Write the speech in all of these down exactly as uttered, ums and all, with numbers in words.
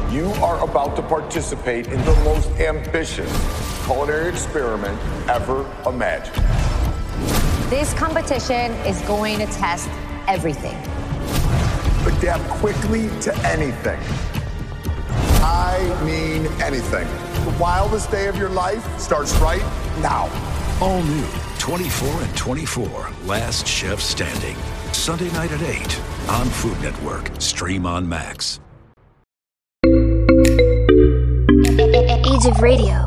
You are about to participate in the most ambitious culinary experiment ever imagined. This competition is going to test everything. Adapt quickly to anything. I mean anything. The wildest day of your life starts right now. All new twenty-four and twenty-four, Last Chef Standing. Sunday night at eight on Food Network. Stream on Max. Age of Radio.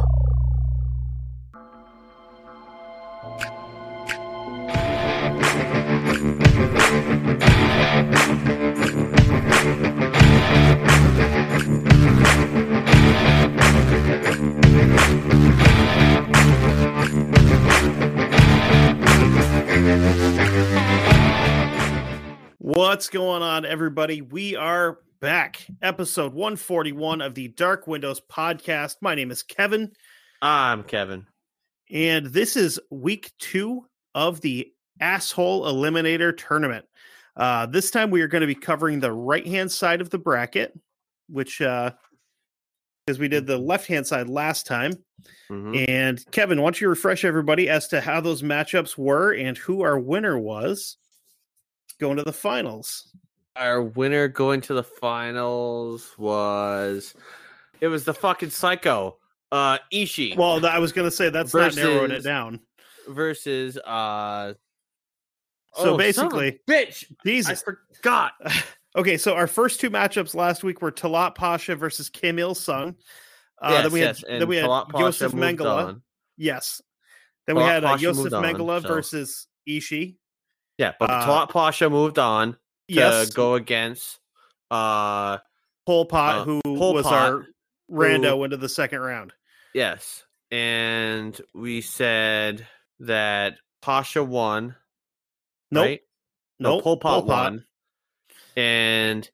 What's going on, everybody? We are back. Episode one forty-one of the Dark Windows podcast. My name is Kevin. I'm Kevin. And this is week two of the Asshole Eliminator Tournament. Uh, this time we are going to be covering the right-hand side of the bracket, which, uh, because we did the left-hand side last time. Mm-hmm. And Kevin, why don't you refresh everybody as to how those matchups were and who our winner was going to the finals. Our winner going to the finals was, it was the fucking psycho, uh, Ishii. Well, I was going to say that's versus, not narrowing it down. Versus, uh, so oh, basically, bitch, Jesus, I forgot. Okay, so our first two matchups last week were Talat Pasha versus Kim Il Sung. Uh, yes, then we had yes. then we had Yosef Mengele. On. Yes. Then Talat we had uh, Yosef Mengele so. versus Ishii. Yeah, but uh, Talat Pasha moved on to yes. go against uh, Pol Pot, uh, who Pol was Pot, our rando who, into the second round. Yes, and we said that Pasha won. Nope. Right? No, nope. Pol Pot, Pol Pot won, and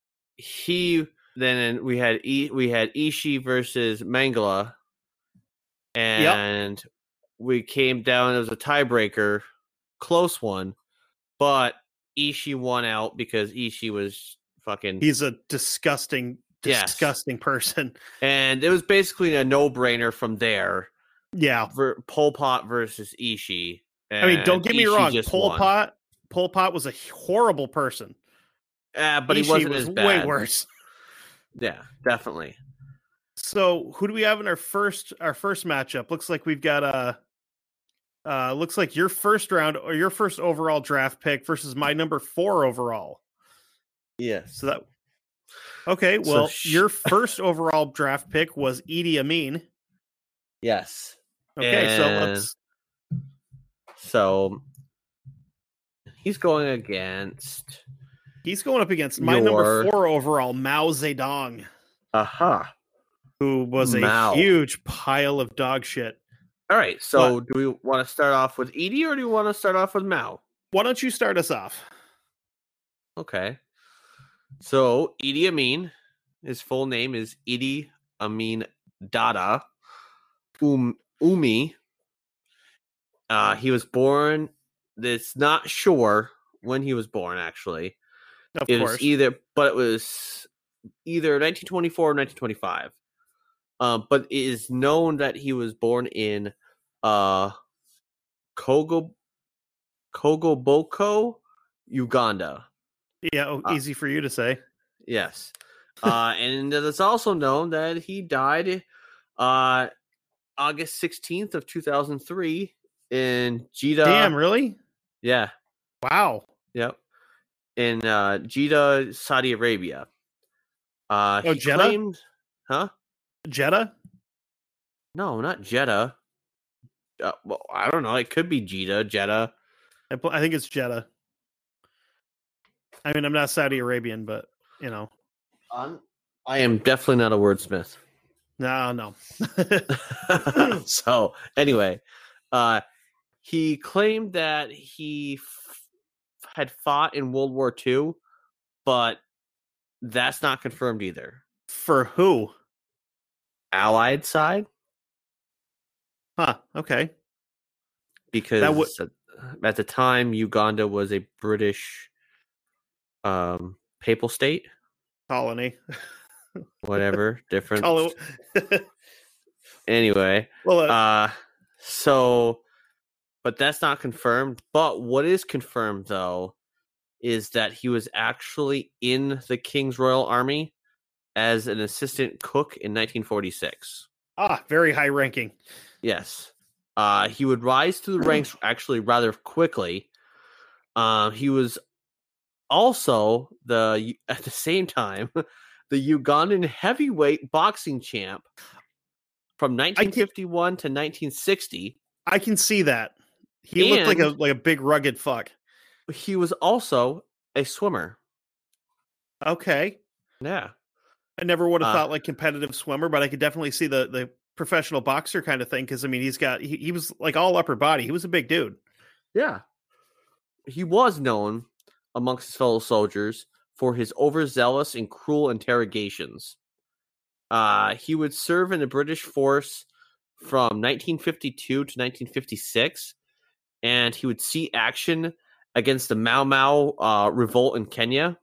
he then we had e, we had Ishii versus Mengele, and yep. we came down. It was a tiebreaker, close one. But Ishii won out because Ishii was fucking... He's a disgusting, disgusting yes. person. And it was basically a no-brainer from there. Yeah. For Pol Pot versus Ishii. I mean, don't get me Ishii wrong. Pol won. Pot Pol Pot was a horrible person. Uh, but Ishii he wasn't was as bad. way worse. Yeah, definitely. So, who do we have in our first our first matchup? Looks like we've got a... Uh, looks like your first round or your first overall draft pick versus my number four overall. Yes. So that okay. Well, so sh- your first overall draft pick was Idi Amin. Yes. Okay, and so let's. So he's going against. He's going up against my your... number four overall, Mao Zedong. Aha. Uh-huh. Who was Mao. a huge pile of dog shit. All right, so what? do we want to start off with Idi or do we want to start off with Mao? Why don't you start us off? Okay. So, Idi Amin, his full name is Idi Amin Dada um, Umi. Uh, he was born, it's not sure when he was born, actually. Of it course. Was either, but it was either nineteen twenty-four or nineteen twenty-five. Um, but it is known that he was born in uh, Kogo, Kogoboko, Uganda. Yeah, oh, easy uh, for you to say. Yes. Uh, and it's also known that he died uh, August sixteenth of two thousand three in Jeddah. Damn, really? Yeah. Wow. Yep. In uh, Jeddah, Saudi Arabia. Uh, oh, he Jeddah? Claimed, huh? Jeddah? No, not Jeddah. Uh, well, I don't know. It could be Jeddah, Jeddah. I, I think it's Jeddah. I mean, I'm not Saudi Arabian, but, you know. Um, I am definitely not a wordsmith. No, no. So, anyway, uh, he claimed that he f- had fought in World War Two, but that's not confirmed either. For who? Allied side. Huh, okay. Because that w- at the time, Uganda was a British um, papal state. Colony. whatever, different. Call it- Anyway, well, uh, uh, so, but that's not confirmed. But what is confirmed, though, is that he was actually in the King's Royal Army as an assistant cook in nineteen forty-six. ah, very high ranking. Yes. Uh, he would rise through the ranks actually rather quickly. Uh, he was also the at the same time the Ugandan heavyweight boxing champ from nineteen fifty-one to nineteen sixty. I can see that. He And looked like a like a big rugged fuck. He was also a swimmer. Okay. Yeah. I never would have Uh, thought like competitive swimmer, but I could definitely see the the professional boxer kind of thing because I mean he's got he, he was like all upper body. He was a big dude. Yeah. He was known amongst his fellow soldiers for his overzealous and cruel interrogations. Uh, he would serve in the British force from nineteen fifty-two to nineteen fifty-six, and he would see action against the Mau Mau uh, revolt in Kenya.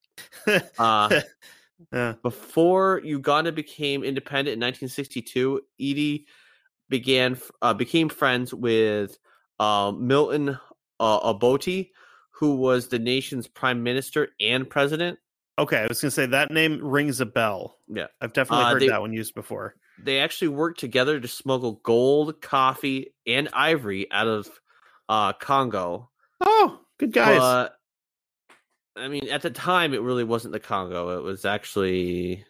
Uh, Yeah. Before Uganda became independent in nineteen sixty-two, Edie began uh, became friends with uh, Milton uh, Obote, who was the nation's prime minister and president. Okay, I was gonna say that name rings a bell. Yeah, I've definitely Uh, heard they- that one used before. they actually worked together to smuggle gold, coffee, and ivory out of uh, Congo. Oh, good guys. But I mean, at the time, it really wasn't the Congo. It was actually,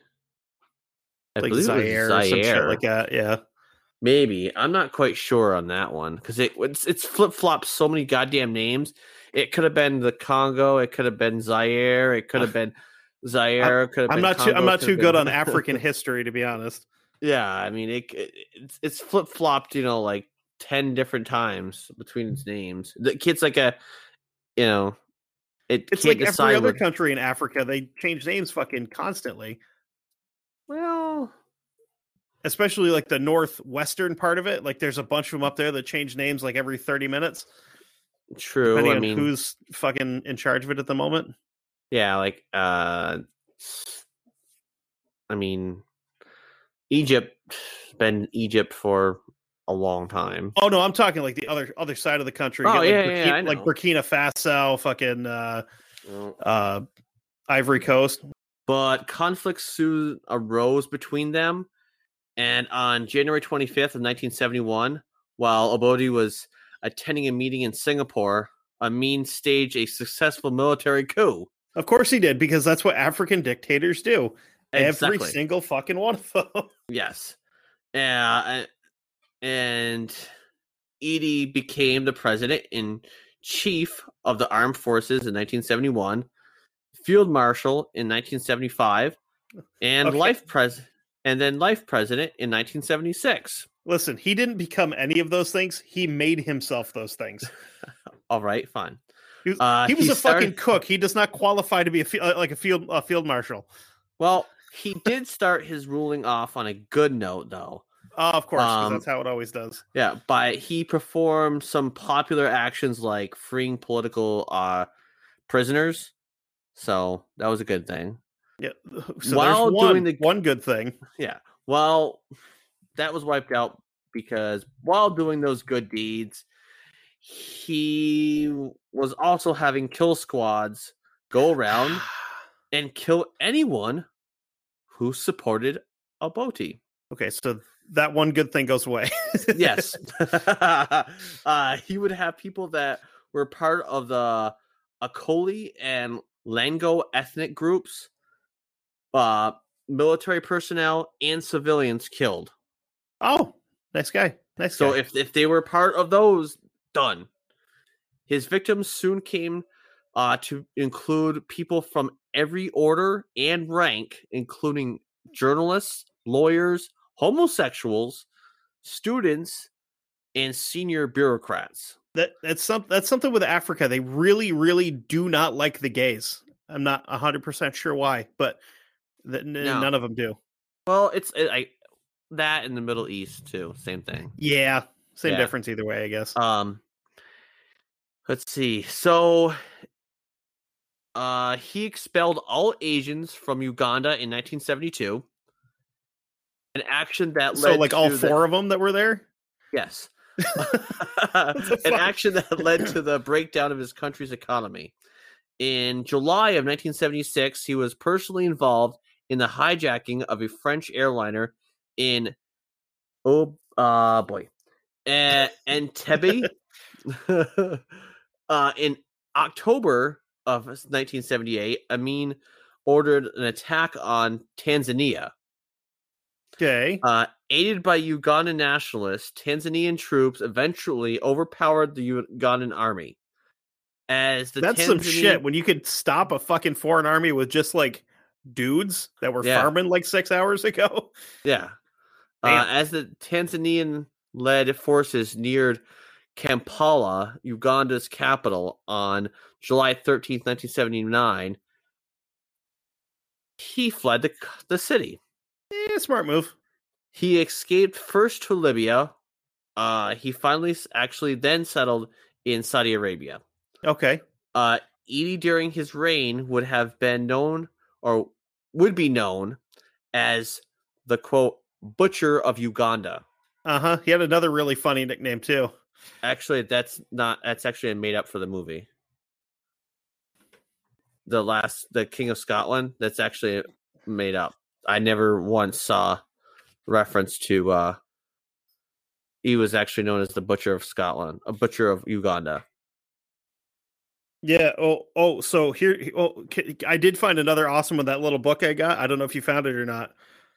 I like believe Zaire, it was or some shit Zaire. like that. Yeah. Maybe. I'm not quite sure on that one because it, it's it's flip flopped so many goddamn names. It could have been the Congo. It could have been Zaire. It could have been Zaire. It could have I'm been not Congo, too I'm not could too have good been- on African history, to be honest. Yeah, I mean, it, it it's it's flip flopped. You know, like ten different times between its names. The kid's like a, you know, it It's can't like decide every other what- country in Africa. They change names fucking constantly. Well, Especially like the northwestern part of it. Like there's a bunch of them up there that change names like every thirty minutes. true. Depending I on mean, who's fucking in charge of it at the moment. yeah, like uh, I mean, Egypt been Egypt for a long time. Oh no, I'm talking like the other other side of the country. Oh, You get, yeah, like, yeah, Burkina, I like know. Burkina Faso, fucking uh, Well, uh, Ivory Coast. but conflicts soon arose between them, and on January twenty-fifth of nineteen seventy-one, while Obote was attending a meeting in Singapore, Amin staged a successful military coup. Of course he did, because that's what African dictators do. Every Exactly. single fucking one of them. Yes. Uh, and Edie became the president in chief of the armed forces in nineteen seventy-one, field marshal in nineteen seventy-five, and Okay. life pres and then life president in nineteen seventy-six. Listen, he didn't become any of those things. He made himself those things. All right, fine. He was, Uh, he was he a fucking started- cook. He does not qualify to be a fi- uh, like a field a field marshal. Well, he did start his ruling off on a good note, though. Uh, of course, 'cause Um, that's how it always does. Yeah, by he performed some popular actions like freeing political uh, prisoners. So that was a good thing. Yeah. So while there's one, doing the- one good thing. Yeah. Well, that was wiped out because while doing those good deeds, he was also having kill squads go around and kill anyone who supported Obote. Okay, so that one good thing goes away. Yes. uh, he would have people that were part of the Akoli and Lango ethnic groups, uh, military personnel, and civilians killed. Oh, nice guy. Nice So guy. if if they were part of those, done. His victims soon came uh, to include people from every order and rank, including journalists, lawyers, homosexuals, students, and senior bureaucrats. that that's some that's something with Africa. They really, really do not like the gays. I'm not a hundred percent sure why, but th- n- No. none of them do. Well, it's it, I, that in the Middle East too. Same thing. Yeah, same Yeah. difference either way, I guess. Um, let's see. So, Uh, he expelled all Asians from Uganda in nineteen seventy-two. An action that So, led like to all the- four of them that were there. Yes. the An fuck? action that led to the breakdown of his country's economy. In July of nineteen seventy-six, he was personally involved in the hijacking of a French airliner in oh uh boy, uh, Entebbe. uh, in October of nineteen seventy-eight, Amin ordered an attack on Tanzania. Okay. Uh, aided by Ugandan nationalists, Tanzanian troops eventually overpowered the Ugandan army. As the That's Tanzanian... some shit when you could stop a fucking foreign army with just like dudes that were Yeah. farming like six hours ago. Yeah. Uh, as the Tanzanian-led forces neared Kampala, Uganda's capital, on July thirteenth, nineteen seventy-nine, he fled the, the city. Yeah, smart move. He escaped first to Libya. Uh, he finally s- actually then settled in Saudi Arabia. Okay. Uh, Edie, during his reign, would have been known, or would be known, as the, quote, Butcher of Uganda. Uh huh. He had another really funny nickname too. Actually, that's not, that's actually made up for the movie. The last, the King of Scotland, that's actually made up. I never once saw reference to, uh, he was actually known as the Butcher of Scotland, a Butcher of Uganda. Yeah. Oh. Oh. So here. Oh, k- I did find another awesome one. That little book I got. I don't know if you found it or not.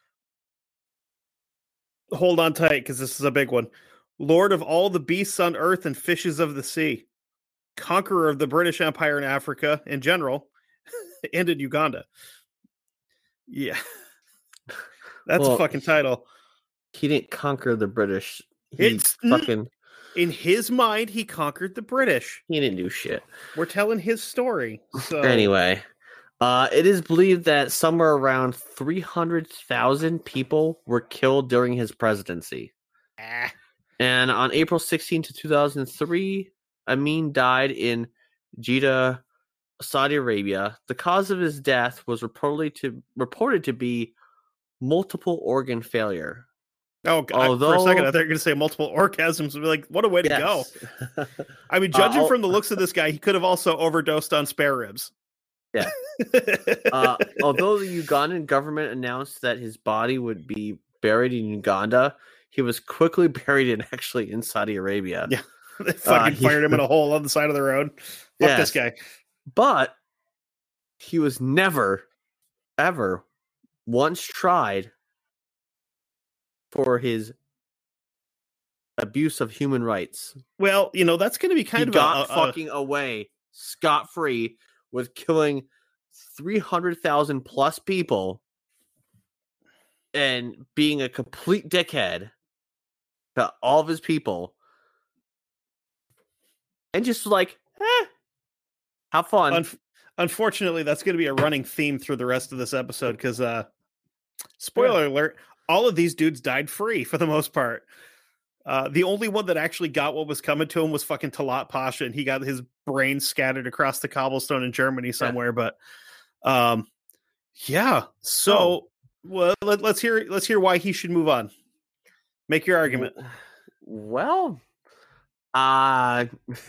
Hold on tight, because this is a big one. Lord of all the beasts on earth and fishes of the sea, conqueror of the British Empire in Africa in general, and in Uganda. Yeah, that's Well, a fucking title. He didn't conquer the British. He It's- fucking In his mind, he conquered the British. he didn't do shit. We're telling his story. So Anyway, uh, it is believed that somewhere around three hundred thousand people were killed during his presidency. ah, And on April sixteenth to two thousand three, Amin died in Jeddah, Saudi Arabia. The cause of his death was reportedly to reported to be multiple organ failure. oh, God, for a Although- second, I thought you were going to say multiple orgasms. I'd be like, what a way to go! Yes. I mean, judging Uh, from the looks of this guy, he could have also overdosed on spare ribs. Yeah. uh, although the Ugandan government announced that his body would be buried in Uganda, he was quickly buried in actually in Saudi Arabia. Yeah. They fucking Uh, he- fired him in a hole on the side of the road. Fuck this Yes. guy. But he was never, ever once tried for his abuse of human rights. Well, you know, that's going to be kind he of got a, a- fucking away scot-free with killing three hundred thousand plus people and being a complete dickhead to all of his people. And just like, eh, have fun. un- unfortunately, that's going to be a running theme through the rest of this episode because, uh, spoiler alert, all of these dudes died free for the most part. Uh, the only one that actually got what was coming to him was fucking Talat Pasha, and he got his brains scattered across the cobblestone in Germany somewhere. But, um, yeah. So, Oh. well, let, let's hear let's hear why he should move on. Make your argument. Well, uh,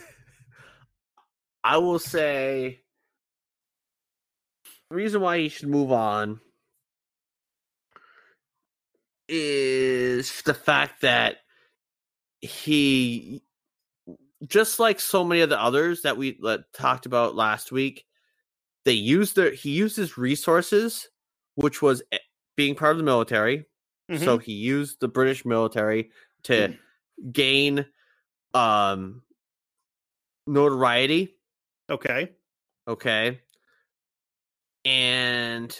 I will say the reason why he should move on is the fact that he, just like so many of the others that we uh, talked about last week, they used their he used his resources, which was eh, being part of the military. Mm-hmm. So he used the British military to gain um notoriety, Okay. okay? And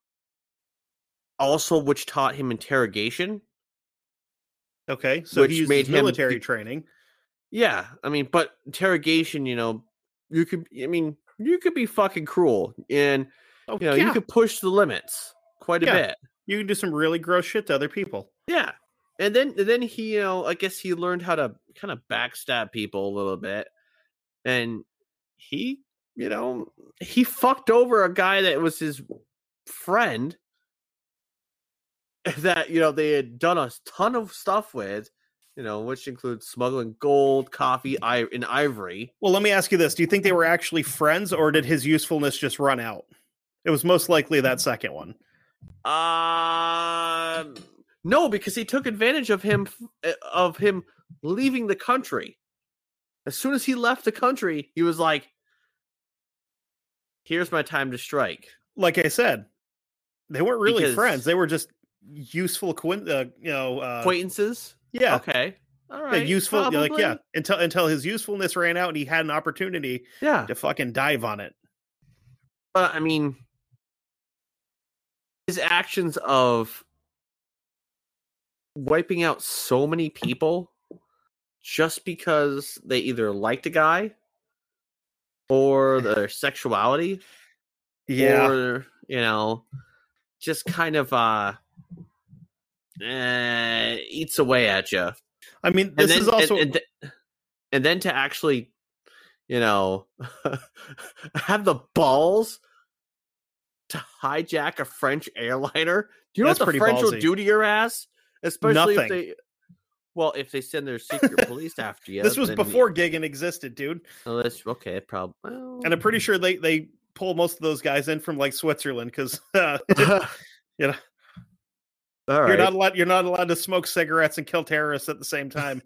also which taught him interrogation. Okay. So Which he used made his him military be- training. Yeah, I mean, but interrogation, you know, you could I mean, you could be fucking cruel and Oh, you know, yeah. you could push the limits quite a Yeah. bit. You can do some really gross shit to other people. Yeah. And then and then he, you know, I guess he learned how to kind of backstab people a little bit. And he you know, he fucked over a guy that was his friend that, you know, they had done a ton of stuff with, you know, which includes smuggling gold, coffee, I- and ivory. Well, let me ask you this. Do you think they were actually friends, or did his usefulness just run out? It was most likely that second one. Um, no, because he took advantage of him, of him leaving the country. As soon as he left the country, he was like, here's my time to strike. Like I said, they weren't really Because- friends. They were just useful, coin- uh, you know, uh, Acquaintances? yeah. Okay. All Yeah, right. useful, like Probably. yeah, until until his usefulness ran out and he had an opportunity Yeah. to fucking dive on it. But I mean, his actions of wiping out so many people just because they either liked a guy or their sexuality, Yeah, or you know, just kind of uh, eh, eats away at you. I mean, And this then, is also and, and, th- and then to actually, you know, have the balls to hijack a French airliner. Do you know That's what the pretty French will ballsy. do to your ass? Especially Nothing. if they, well, if they send their secret police after you. this was then before Gigan existed, dude. You, oh, that's okay. Probably. Well, And I'm pretty sure they they pull most of those guys in from like Switzerland because uh, you know all you're not right. allowed you're not allowed to smoke cigarettes and kill terrorists at the same time.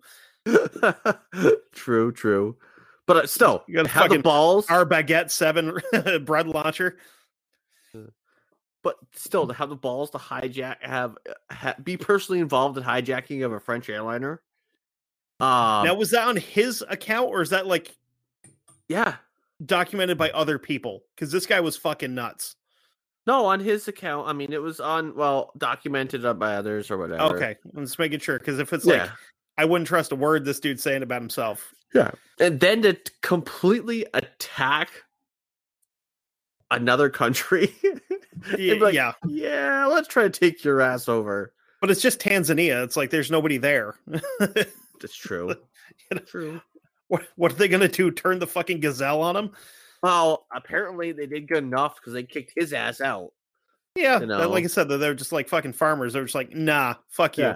True, true. But uh, still, You gotta have the fucking- balls. Our baguette seven bread launcher. But still, to have the balls to hijack, have, ha, be personally involved in hijacking of a French airliner. Um, Now, was that on his account or is that like yeah, documented by other people? Because this guy was fucking nuts. no, on his account. I mean, it was on well documented by others or whatever. Okay, I'm just making sure because if it's yeah, like I wouldn't trust a word this dude's saying about himself. yeah, and then to t- completely attack another country. And be Yeah, like, yeah, yeah, let's try to take your ass over. but it's just Tanzania. It's like there's nobody there. That's true. You know, True. what what are they gonna do? Turn the fucking gazelle on him? Well, apparently they did good enough because they kicked his ass out. Yeah, You that- know. like I said, they're just like fucking farmers. They're just like, nah, fuck you. Yeah.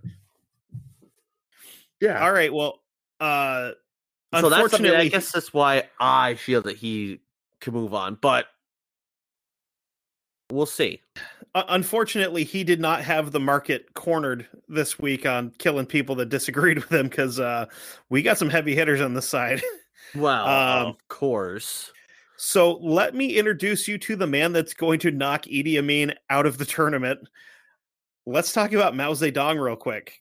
Yeah. All right, well, uh, So that's something. unfortunately, I guess that's why I feel that he can move on, but we'll see. uh, unfortunately, he did not have the market cornered this week on killing people that disagreed with him because uh, we got some heavy hitters on the side. Well, Um, of course. So let me introduce you to the man that's going to knock Idi Amin out of the tournament. Let's talk about Mao Zedong real quick.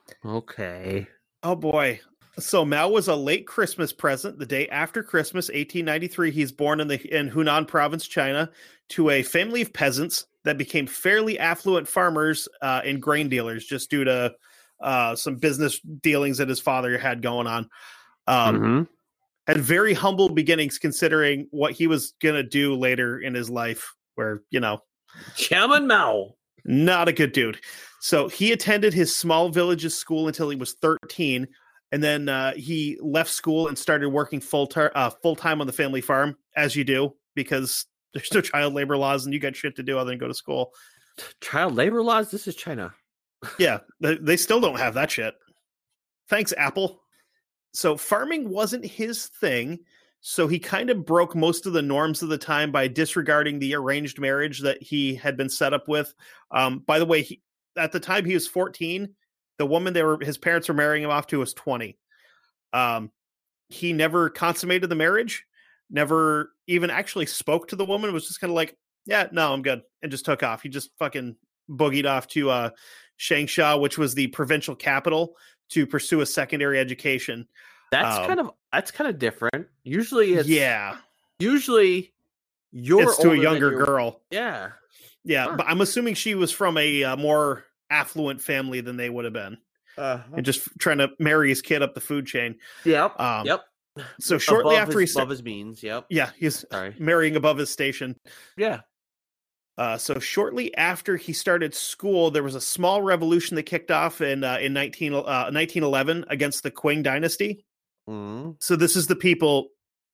Okay. Oh boy. So Mao was a late Christmas present. The day after Christmas, eighteen ninety-three, he's born in the in Hunan province, China, to a family of peasants that became fairly affluent farmers uh, and grain dealers just due to uh, some business dealings that his father had going on. Um, Mhm. Had very humble beginnings considering what he was going to do later in his life, where, you know, Chairman Mao. not a good dude. So he attended his small village's school until he was thirteen. And then uh, he left school and started working full time, uh, full time on the family farm, as you do, because there's no child labor laws and you got shit to do other than go to school. Child labor laws? This is China. Yeah, they, they still don't have that shit. Thanks, Apple. So farming wasn't his thing. So he kind of broke most of the norms of the time by disregarding the arranged marriage that he had been set up with. Um, by the way, he, at the time he was fourteen, the woman they were his parents were marrying him off to was twenty. Um, he never consummated the marriage, never even actually spoke to the woman. It was just kind of like, yeah, no, I'm good, and just took off. He just fucking boogied off to uh, Changsha, which was the provincial capital, to pursue a secondary education. That's Um, kind of that's kind of different. Usually it's yeah, usually you're it's to a older than younger your- girl. Yeah. Yeah, Huh. but I'm assuming she was from a uh, more affluent family than they would have been, Uh, and just f- trying to marry his kid up the food chain. yep. Um, yep. So shortly Above after he his, started, above his means. Yep. yeah, he's Sorry. marrying above his station. Yeah. Uh, so shortly after he started school, there was a small revolution that kicked off in uh, in nineteen, uh, nineteen eleven against the Qing dynasty. Mm. So this is the people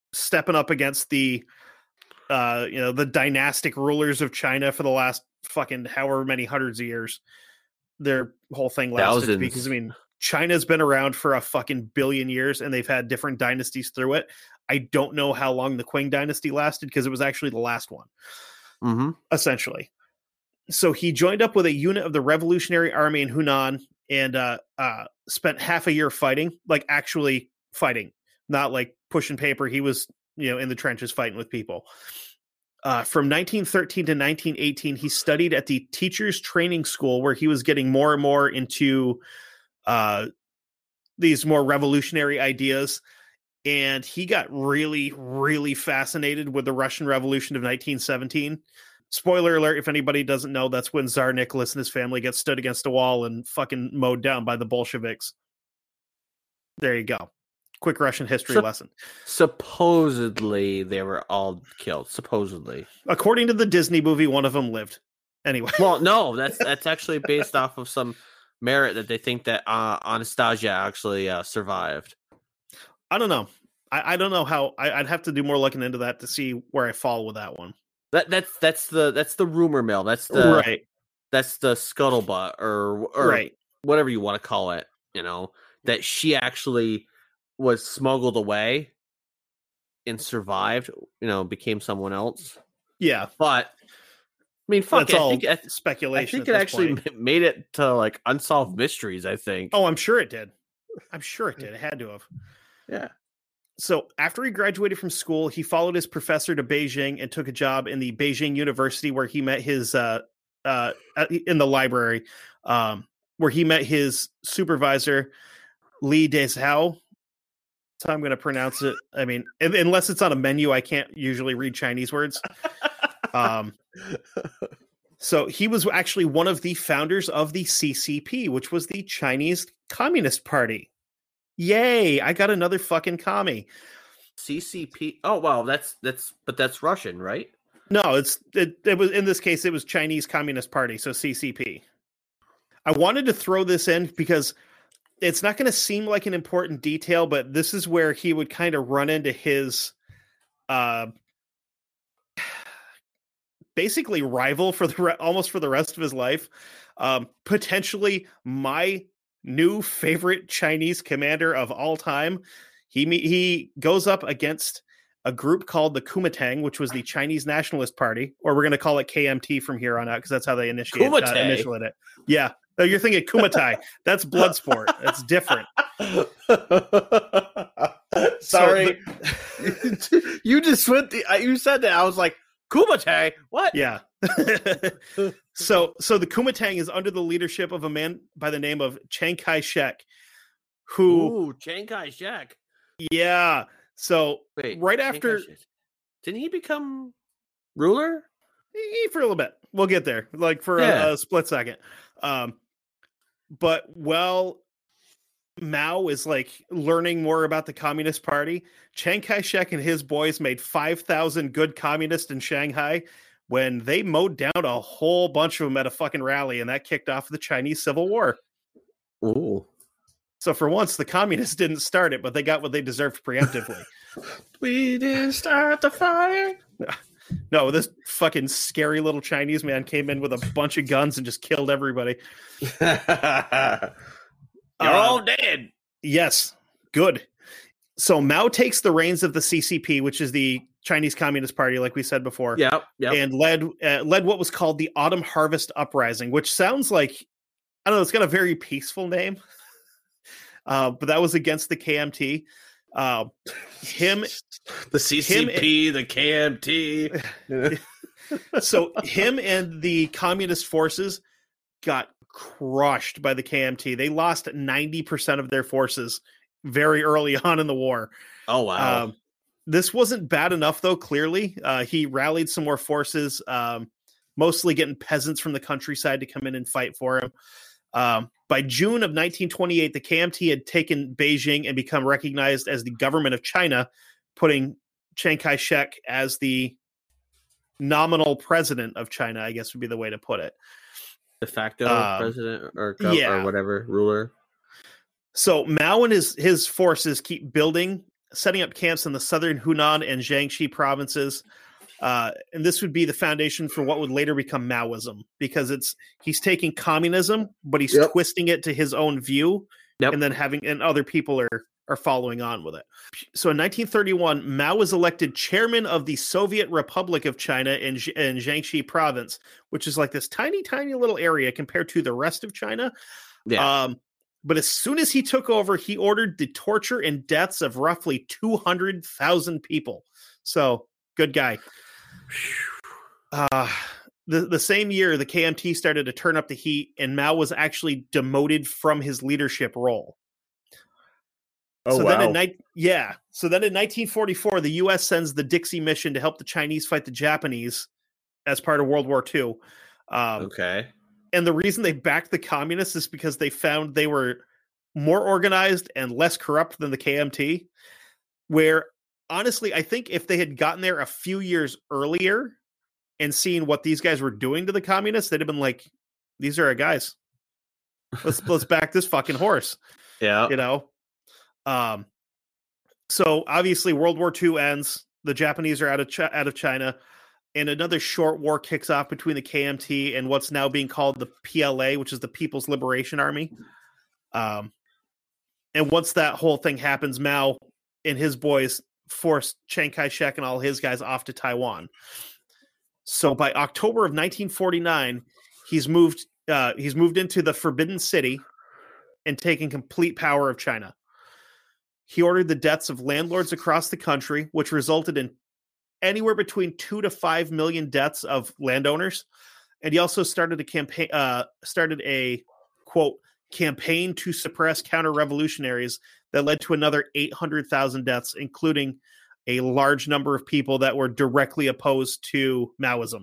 stepping up against the, uh, you know, the dynastic rulers of China for the last fucking however many hundreds of years. Their whole thing lasted Thousands. because, I mean, China's been around for a fucking billion years and they've had different dynasties through it. I don't know how long the Qing dynasty lasted because it was actually the last one, mm-hmm. essentially. So he joined up with a unit of the Revolutionary Army in Hunan and uh, uh, spent half a year fighting, like actually fighting, not like pushing paper. He was, you know, in the trenches fighting with people. Uh, from nineteen thirteen to nineteen eighteen, he studied at the teachers training school where he was getting more and more into uh, these more revolutionary ideas. And he got really, really fascinated with the Russian Revolution of nineteen seventeen. Spoiler alert, if anybody doesn't know, that's when Tsar Nicholas and his family get stood against a wall and fucking mowed down by the Bolsheviks. There you go. Quick Russian history Sup- lesson. Supposedly, they were all killed. Supposedly. According to the Disney movie, one of them lived. Anyway. Well, no, that's that's actually based off of some merit that they think that uh, Anastasia actually uh, survived. I don't know. I, I don't know how. I, I'd have to do more looking into that to see where I fall with that one. That that's that's the that's the rumor mill. That's the right. That's the scuttlebutt or or right. whatever you want to call it. You know, that she actually was smuggled away and survived. You know, became someone else. Yeah, but I mean, fuck that's it. all I think, speculation. I think it actually point. made it to like Unsolved Mysteries. I think. Oh, I'm sure it did. I'm sure it did. It had to have. Yeah. So after he graduated from school, he followed his professor to Beijing and took a job in the Beijing University where he met his uh, uh, in the library um, where he met his supervisor, Li Dezhao. That's how I'm going to pronounce it. I mean, unless it's on a menu, I can't usually read Chinese words. Um, so he was actually one of the founders of the C C P, which was the Chinese Communist Party. Yay, I got another fucking commie. C C P. Oh, wow, that's that's but that's Russian, right? No, it's it, it was in this case it was Chinese Communist Party, so C C P. I wanted to throw this in because it's not going to seem like an important detail, but this is where he would kind of run into his uh basically rival for the re- almost for the rest of his life. Um potentially my new favorite Chinese commander of all time. He he goes up against a group called the Kuomintang, which was the Chinese Nationalist Party, or we're going to call it K M T from here on out because that's how they initiate, uh, initiated it. Yeah. No, you're thinking Kuomintang. That's blood sport. That's different. Sorry. So the, you just went the, you said that. I was like, Kuomintang? What? Yeah. so so the Kuomintang is under the leadership of a man by the name of Chiang Kai-shek, who Ooh, Chiang Kai-shek. Yeah. So Wait, right Chiang after Kai-shek. Didn't he become ruler? He, for a little bit. We'll get there. Like for Yeah. a, a split second. Um but well Mao is like learning more about the Communist Party. Chiang Kai-shek and his boys made five thousand good communists in Shanghai when they mowed down a whole bunch of them at a fucking rally, and that kicked off the Chinese Civil War. Ooh. So for once, the communists didn't start it, but they got what they deserved preemptively. We didn't start the fire. No, this fucking scary little Chinese man came in with a bunch of guns and just killed everybody. You're uh, all dead. Yes. Good. So Mao takes the reins of the C C P, which is the Chinese Communist Party, like we said before. Yeah. Yep. And led uh, led what was called the Autumn Harvest Uprising, which sounds like, I don't know, it's got a very peaceful name. Uh, but that was against the K M T. Uh, him, the C C P, him, the K M T. So him and the communist forces got crushed by the K M T. They lost ninety percent of their forces very early on in the war. Oh, wow. Um, this wasn't bad enough, though, clearly. Uh, he rallied some more forces, um, mostly getting peasants from the countryside to come in and fight for him. Um, by June of nineteen twenty-eight, the K M T had taken Beijing and become recognized as the government of China, putting Chiang Kai-shek as the nominal president of China, I guess would be the way to put it. De facto um, president or, gov- yeah. or whatever, ruler. So Mao and his, his forces keep building setting up camps in the southern Hunan and Jiangxi provinces. Uh, and this would be the foundation for what would later become Maoism, because it's he's taking communism, but he's Yep. twisting it to his own view, Yep. and then having and other people are are following on with it. So in nineteen thirty-one, Mao was elected chairman of the Soviet Republic of China in, in Jiangxi province, which is like this tiny, tiny little area compared to the rest of China. Yeah. Um, but as soon as he took over, he ordered the torture and deaths of roughly two hundred thousand people. So good guy. Uh, the, the same year, the K M T started to turn up the heat, and Mao was actually demoted from his leadership role. Oh, so wow. then in ni- yeah. So then in nineteen forty-four, the U S sends the Dixie mission to help the Chinese fight the Japanese as part of World War Two. Um, Okay. And the reason they backed the communists is because they found they were more organized and less corrupt than the K M T, where honestly, I think if they had gotten there a few years earlier and seen what these guys were doing to the communists, they'd have been like, these are our guys. Let's let's back this fucking horse. Yeah. You know? Um, so obviously World War Two ends, the Japanese are out of Ch- out of China, and another short war kicks off between the K M T and what's now being called the P L A, which is the People's Liberation Army. Um, and once that whole thing happens, Mao and his boys forced Chiang Kai-shek and all his guys off to Taiwan. So by October of nineteen forty-nine, he's moved uh, he's moved into the Forbidden City and taken complete power of China. He ordered the deaths of landlords across the country, which resulted in anywhere between two to five million deaths of landowners. And he also started a campaign, uh, started a quote campaign to suppress counter-revolutionaries that led to another eight hundred thousand deaths, including a large number of people that were directly opposed to Maoism.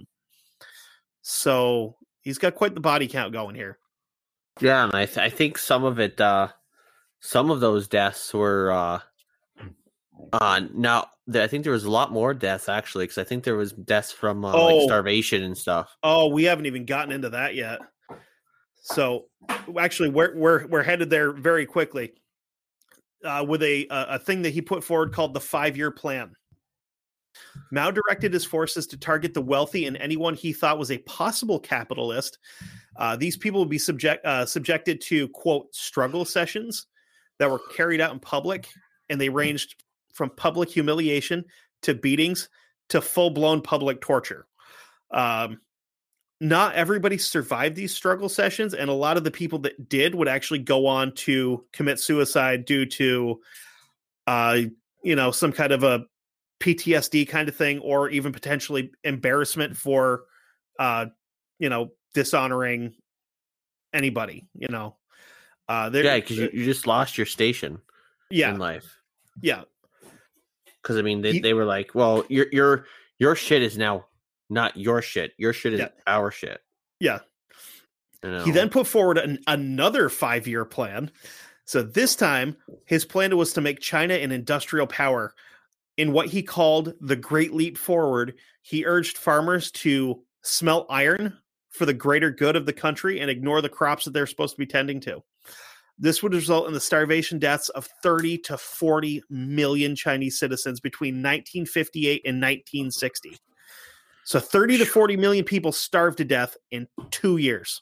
So he's got quite the body count going here. Yeah, and I th- I think some of it, uh, some of those deaths were, uh, uh, now I think there was a lot more deaths actually, because I think there was deaths from uh, Oh. like starvation and stuff. Oh, we haven't even gotten into that yet. So actually, we're we're we're headed there very quickly uh, with a a thing that he put forward called the five-year plan. Mao directed his forces to target the wealthy and anyone he thought was a possible capitalist. Uh, these people would be subject uh, subjected to quote struggle sessions that were carried out in public, and they ranged from public humiliation to beatings to full-blown public torture. Um, not everybody survived these struggle sessions, and a lot of the people that did would actually go on to commit suicide due to, uh, you know, some kind of a P T S D kind of thing, or even potentially embarrassment for, uh, you know, dishonoring anybody. You know, uh, Yeah, because you, you just lost your station yeah, in life. yeah, Because I mean, they, He- they were like, well, your your your shit is now not your shit. Your shit is Yeah. our shit. yeah. You know? He then put forward an, another five-year plan. So this time, his plan was to make China an industrial power. In what he called the Great Leap Forward, he urged farmers to smelt iron for the greater good of the country and ignore the crops that they're supposed to be tending to. This would result in the starvation deaths of thirty to forty million Chinese citizens between nineteen fifty-eight and nineteen sixty. So thirty to forty million people starved to death in two years.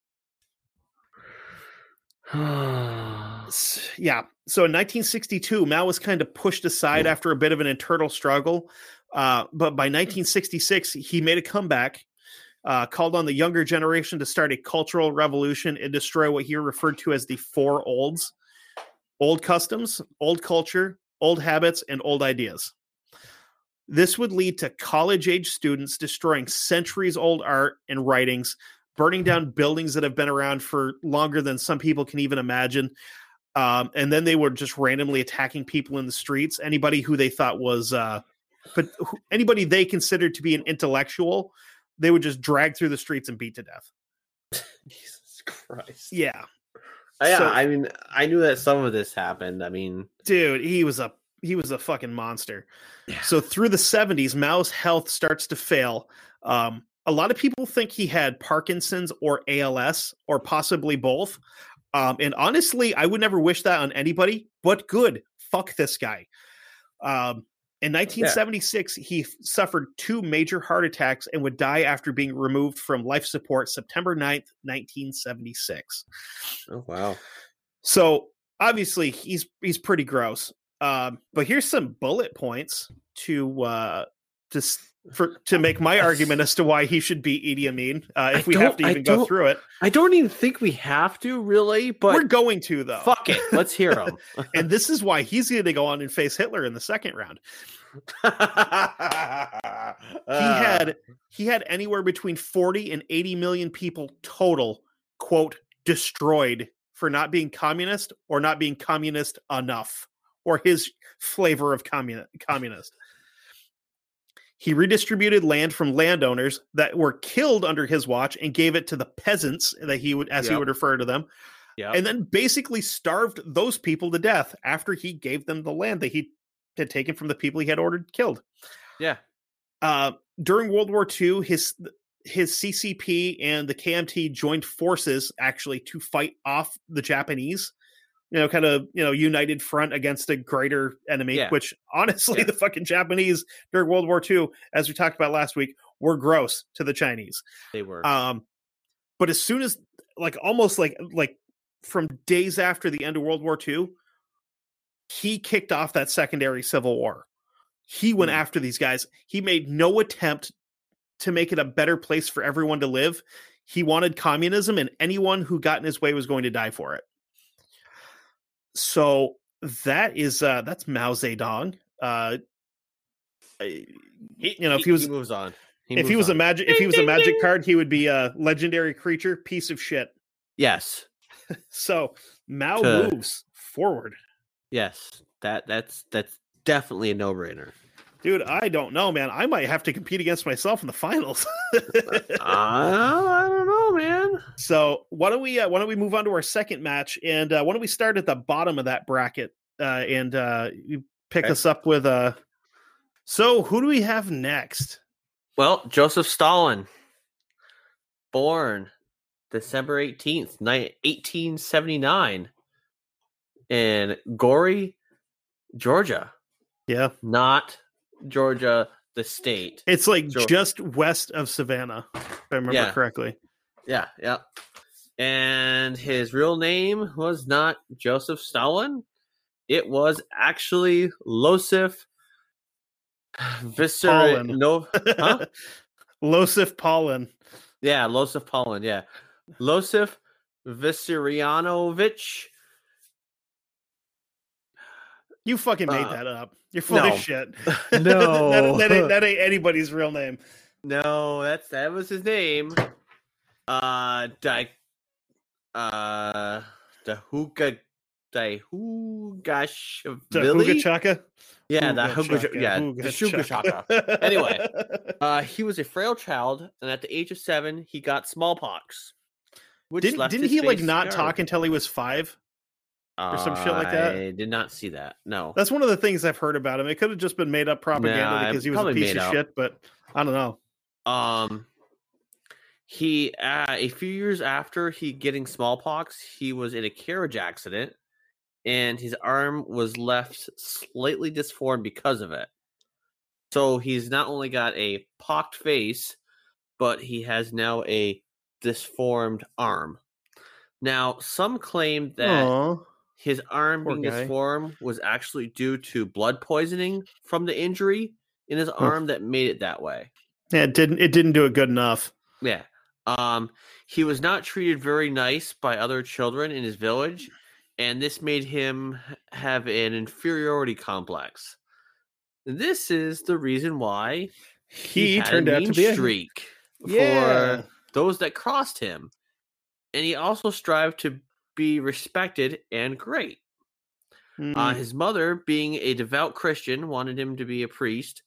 S- Yeah. So in nineteen sixty-two, Mao was kind of pushed aside after a bit of an internal struggle. Uh, but by nineteen sixty-six, he made a comeback, uh, called on the younger generation to start a cultural revolution and destroy what he referred to as the four olds: old customs, old culture, old habits, and old ideas. This would lead to college-age students destroying centuries-old art and writings, burning down buildings that have been around for longer than some people can even imagine. Um, and then they were just randomly attacking people in the streets. Anybody who they thought was, uh, but who, anybody they considered to be an intellectual, they would just drag through the streets and beat to death. Jesus Christ. Yeah, Yeah, So- I mean, I knew that some of this happened. I mean, dude, he was a he was a fucking monster. So through the seventies, Mao's health starts to fail. Um, a lot of people think he had Parkinson's or A L S or possibly both. Um, and honestly, I would never wish that on anybody, but good. Fuck this guy. Um, in nineteen seventy-six, yeah. he f- suffered two major heart attacks and would die after being removed from life support September ninth, nineteen seventy-six. Oh, wow. So obviously he's he's pretty gross. Um, but here's some bullet points to uh, to for to make my argument as to why he should be Idi Amin. Uh, if I we have to even go through it, I don't even think we have to really, but we're going to though. Fuck it, let's hear him. And this is why he's going to go on and face Hitler in the second round. uh, he had he had anywhere between forty and eighty million people total, quote, destroyed for not being communist or not being communist enough, or his flavor of communi- communist. He redistributed land from landowners that were killed under his watch and gave it to the peasants, that he would, as yep. he would refer to them, yep. and then basically starved those people to death after he gave them the land that he had taken from the people he had ordered killed. Yeah. Uh, during World War Two, his his C C P and the K M T joined forces actually to fight off the Japanese. You know, kind of, you know, united front against a greater enemy, yeah. which honestly, yeah. the fucking Japanese during World War Two, as we talked about last week, were gross to the Chinese. They were. Um, but as soon as, like, almost like, like from days after the end of World War Two, he kicked off that secondary civil war. He went mm. after these guys. He made no attempt to make it a better place for everyone to live. He wanted communism, and anyone who got in his way was going to die for it. So that is uh, that's Mao Zedong. Uh, he, you know, if he was he moves on, he if moves he was on. a magic, if he was a magic card, he would be a legendary creature, piece of shit. Yes. So Mao to, moves forward. Yes, that that's that's definitely a no-brainer. Dude, I don't know, man. I might have to compete against myself in the finals. uh, I don't know, man. So why don't we uh, why don't we move on to our second match, and uh, why don't we start at the bottom of that bracket, uh, and uh, you pick okay. us up with uh So who do we have next? Well, Joseph Stalin, born December eighteenth, eighteen seventy-nine, in Gori, Georgia. Yeah, not Georgia, the state. It's like Georgia. Just west of Savannah, if I remember yeah. correctly. Yeah, yeah. And his real name was not Joseph Stalin. It was actually Losif Visser. No, huh? Losif Polin. Yeah, Losif Polin. Yeah, Losif Vissarionovich. You fucking made uh, that up. You're full no. of shit. No, that, that, ain't, that ain't anybody's real name. No, that's that was his name. Uh, Di, uh, Dahuga, Dahugashvili. Dahugachaka? Yeah, the Huga, yeah, the Shugashaka. Anyway, uh, he was a frail child, and at the age of seven, he got smallpox. Which didn't left didn't his he like face not scarred. talk until he was five? Or some shit like that? I did not see that. No. That's one of the things I've heard about him. It could have just been made up propaganda Nah, because he was a piece of up. shit, but I don't know. Um, he uh, a few years after he getting smallpox, he was in a carriage accident, and his arm was left slightly disformed because of it. So he's not only got a pocked face, but he has now a disformed arm. Now, some claim that Aww. his arm Poor being guy. disformed was actually due to blood poisoning from the injury in his arm that made it that way. Yeah, it didn't it didn't do it good enough. Yeah. Um, he was not treated very nice by other children in his village, and this made him have an inferiority complex. This is the reason why He, he had turned a out mean to be a streak Yeah. for those that crossed him. And he also strived to be respected and great. Mm. Uh, his mother, being a devout Christian, wanted him to be a priest,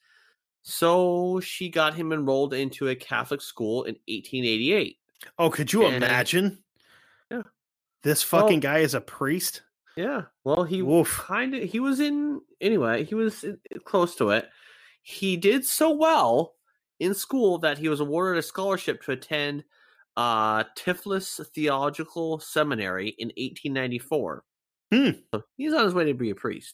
so she got him enrolled into a Catholic school in eighteen eighty-eight. Oh, could you And- imagine? Yeah. This fucking Well- guy is a priest? Yeah, well, he Woof. kind of he was in anyway. He was in, close to it. He did so well in school that he was awarded a scholarship to attend uh, Tiflis Theological Seminary in eighteen ninety-four. Hmm. So he's on his way to be a priest.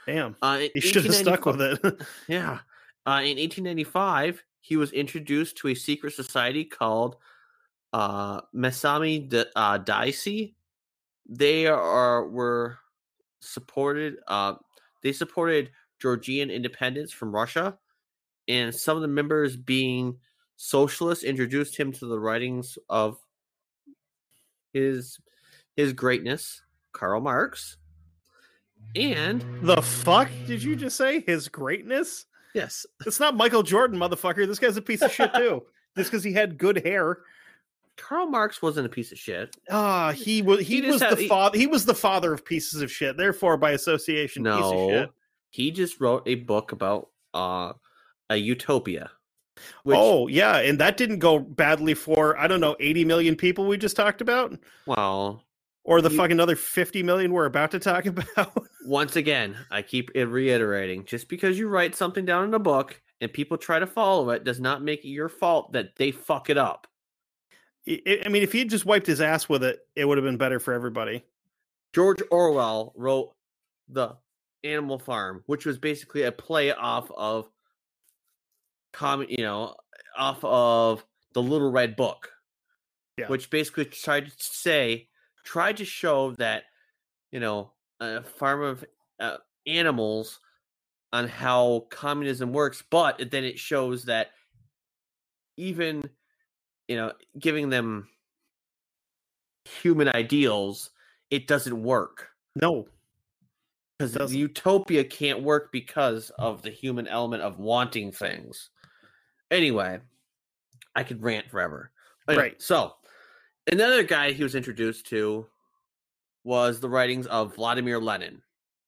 Damn. Uh, in He should have stuck with it. Yeah. Uh, in eighteen ninety-five, he was introduced to a secret society called uh, Masami D- uh, Daisy. They are were supported. Uh, they supported Georgian independence from Russia, and some of the members, being socialists, introduced him to the writings of his his greatness, Karl Marx. And the fuck did you just say? His greatness? yes, It's not Michael Jordan, motherfucker. This guy's a piece of shit too. Just because he had good hair. Karl Marx wasn't a piece of shit. Ah, he was he, He just was had- the he- father. He was the father of pieces of shit. Therefore, by association, piece of No, shit. he just wrote a book about uh, a utopia. Which, Oh yeah, and that didn't go badly for I don't know eighty million people we just talked about, well, or the You- fucking other fifty million we're about to talk about. once again, I keep it reiterating: just because you write something down in a book and people try to follow it, does not make it your fault that they fuck it up. I I mean, if he had just wiped his ass with it, it would have been better for everybody. George Orwell wrote The Animal Farm, which was basically a play off of common, you know, off of the Little Red Book, Yeah. which basically tried to say, tried to show that, you know, a farm of uh, animals on how communism works, but then it shows that even, you know, giving them human ideals, it doesn't work. No, Because doesn't. the utopia can't work because of the human element of wanting things. Anyway, I could rant forever. Anyway, Right. So, another guy he was introduced to was the writings of Vladimir Lenin.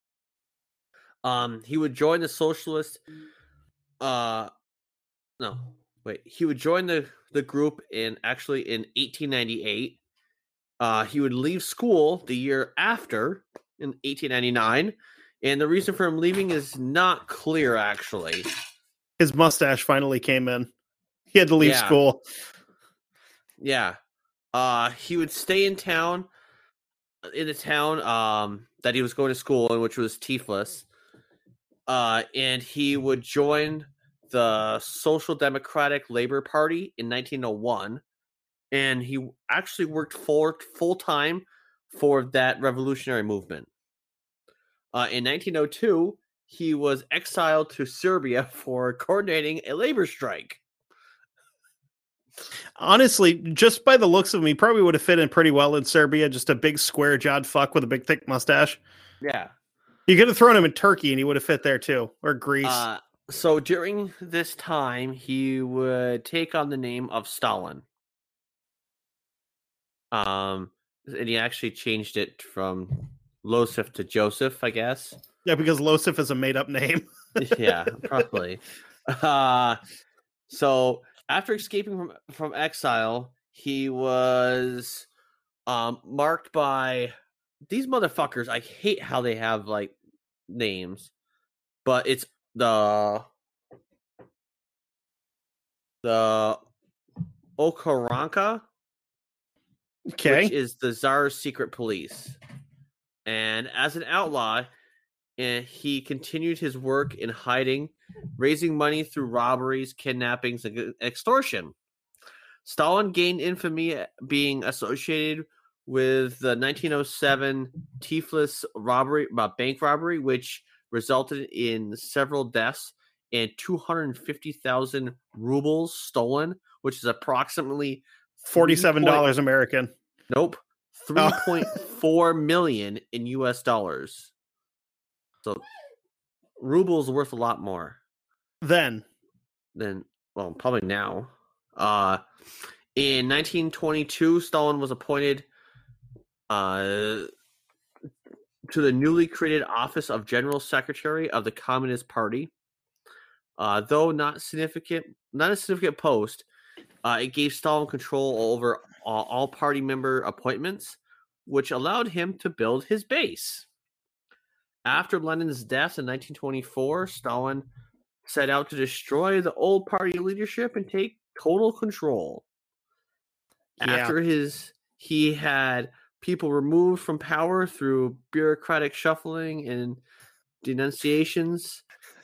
Um, he would join the socialist. Uh, no, wait. He would join the the group in actually in eighteen ninety-eight. Uh, he would leave school the year after in eighteen ninety-nine, and the reason for him leaving is not clear. Actually, his mustache finally came in. He had to leave Yeah. school. yeah, uh, he would stay in town, in the town um that he was going to school in, which was Tiflis. Uh, and he would join the Social Democratic Labor Party in nineteen oh one, and he actually worked full full time for that revolutionary movement. Uh, in nineteen oh two, he was exiled to Serbia for coordinating a labor strike. Honestly, just by the looks of him, he probably would have fit in pretty well in Serbia. Just a big square jawed fuck with a big thick mustache. Yeah. You could have thrown him in Turkey and he would have fit there too, or Greece. Uh, so during this time, he would take on the name of Stalin. Um, and he actually changed it from Losif to Joseph, I guess. Yeah, because Losif is a made up name. Yeah, probably. Uh, so after escaping from, from exile, he was um, marked by these motherfuckers. I hate how they have like names, but it's the the Okaranka, Okay. which is the Tsar's secret police. And as an outlaw, eh, he continued his work in hiding, raising money through robberies, kidnappings, and extortion. Stalin gained infamy being associated with the nineteen oh seven Tiflis robbery, uh, bank robbery, which resulted in several deaths and two hundred fifty thousand rubles stolen, which is approximately Forty-seven dollars American. Nope. three point four million in U S dollars. So rubles worth a lot more Then than, well, probably now. Uh, in nineteen twenty-two, Stalin was appointed uh, to the newly created office of General Secretary of the Communist Party. Uh, though not significant, not a significant post, uh, it gave Stalin control over all, all party member appointments, which allowed him to build his base. After Lenin's death in nineteen twenty-four, Stalin set out to destroy the old party leadership and take total control. Yeah. After his, he had people removed from power through bureaucratic shuffling and denunciations,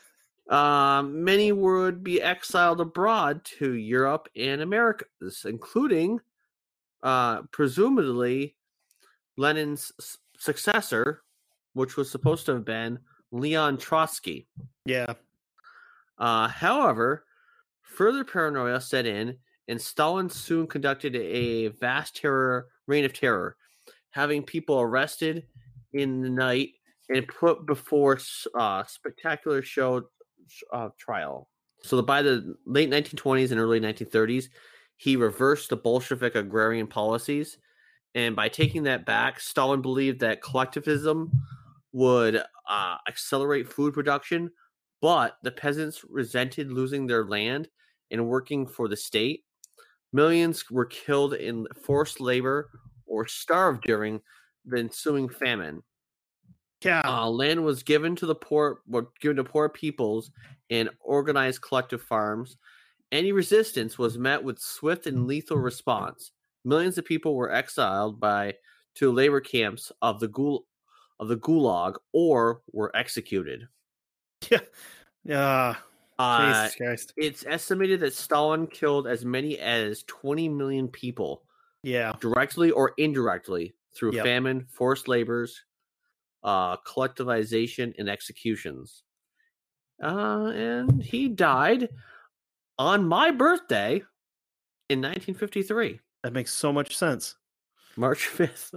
um, many would be exiled abroad to Europe and Americas, including, uh, presumably, Lenin's successor, which was supposed to have been Leon Trotsky. Yeah. Uh, however, further paranoia set in, and Stalin soon conducted a vast terror reign of terror, having people arrested in the night and put before uh, spectacular show uh, trial. So by the late nineteen twenties and early nineteen thirties, he reversed the Bolshevik agrarian policies. And by taking that back, Stalin believed that collectivism would uh, accelerate food production, but the peasants resented losing their land and working for the state. Millions were killed in forced labor or starved during the ensuing famine. Yeah. Uh, land was given to the poor, were given to poor peoples in organized collective farms. Any resistance was met with swift and lethal response. Millions of people were exiled by to labor camps of the gul of the Gulag or were executed. Yeah. Yeah. Uh, Jesus Christ. It's estimated that Stalin killed as many as twenty million people. Yeah. Directly or indirectly through Yep. famine, forced labors, uh, collectivization, and executions. Uh, and he died on my birthday in nineteen fifty-three. That makes so much sense. March fifth.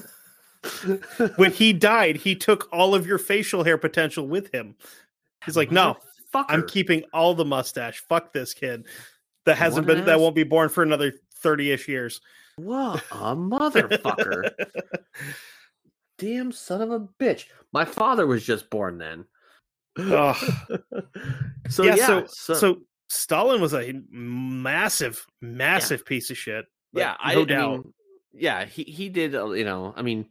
When he died, he took all of your facial hair potential with him. He's like, no, I'm Fucker. keeping all the mustache. Fuck this kid. That hasn't What been, an that ass- won't be born for another thirty-ish years. What a motherfucker. Damn son of a bitch. My father was just born then. Ugh. So yeah, yeah, so, so, so Stalin was a massive, massive piece of shit. Like, yeah, I, no I doubt. mean, yeah, he he did. uh, You know, I mean,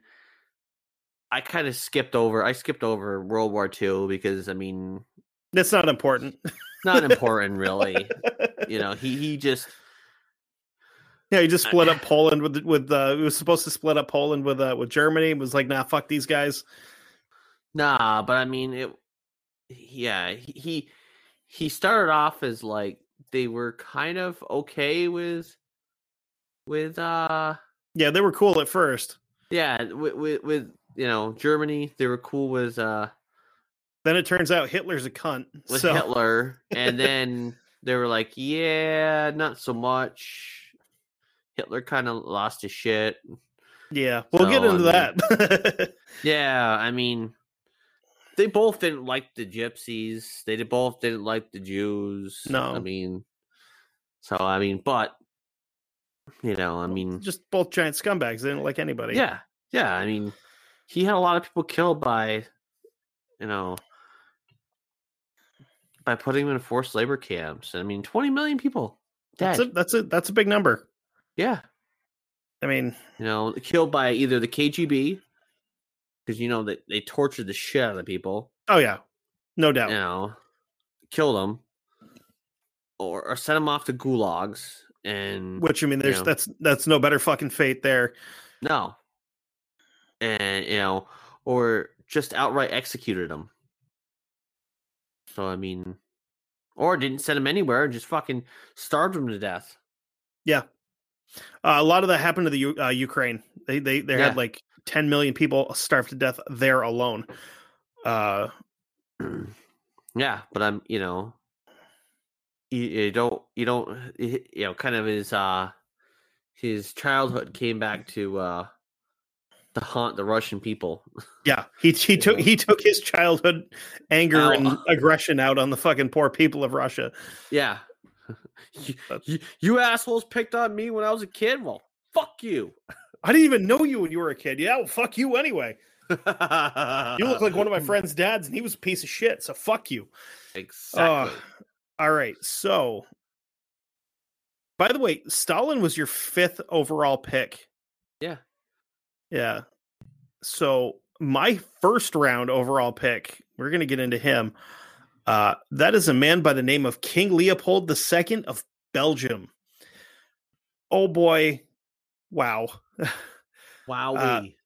I kind of skipped over. I skipped over World War Two because I mean, That's not important. not important really. You know, he he just Yeah, he just split up Poland with with. Uh, he was supposed to split up Poland with uh, with Germany. It was like, nah, fuck these guys. nah. But I mean, it. Yeah, he he, he started off as like they were kind of okay with with uh Yeah, they were cool at first. yeah with with, with you know Germany. They were cool with uh Then it turns out Hitler's a cunt. with so Hitler, and then they were like, yeah, not so much. Hitler kind of lost his shit. yeah, we'll So, get into I mean- that. Yeah, I mean, they both didn't like the gypsies. They did both didn't like the Jews. No. I mean, so I mean, but you know, I mean, Just both giant scumbags. They didn't like anybody. yeah, yeah. I mean, he had a lot of people killed by, you know, by putting them in forced labor camps. I mean, twenty million people dead. that's a that's a that's a big number. Yeah, I mean, you know, killed by either the K G B, because you know that they tortured the shit out of the people. oh yeah, no doubt. You know, killed them, or, or sent them off to gulags. And Which I mean, there's you know, that's that's no better fucking fate there. no, and you know, or just outright executed them. So I mean, or didn't send them anywhere and just fucking starved them to death. Yeah, uh, a lot of that happened to the U- uh, Ukraine. They they they Yeah. had like ten million people starved to death there alone. Uh, Yeah, but I'm, you know, you, you don't, you don't, you know, kind of his, uh, his childhood came back to, uh, to haunt the Russian people. yeah, he he took know. he took his childhood anger Ow. and aggression out on the fucking poor people of Russia. Yeah. you, That's- you, you assholes picked on me when I was a kid. Well, fuck you. I didn't even know you when you were a kid. Yeah, well, fuck you anyway. You look like one of my friend's dads, and he was a piece of shit. So fuck you. Exactly. Uh, all right. So, by the way, Stalin was your fifth overall pick. Yeah. Yeah. So my first round overall pick, we're going to get into him. Uh, that is a man by the name of King Leopold the Second of Belgium. Oh boy. Wow. Wow. uh,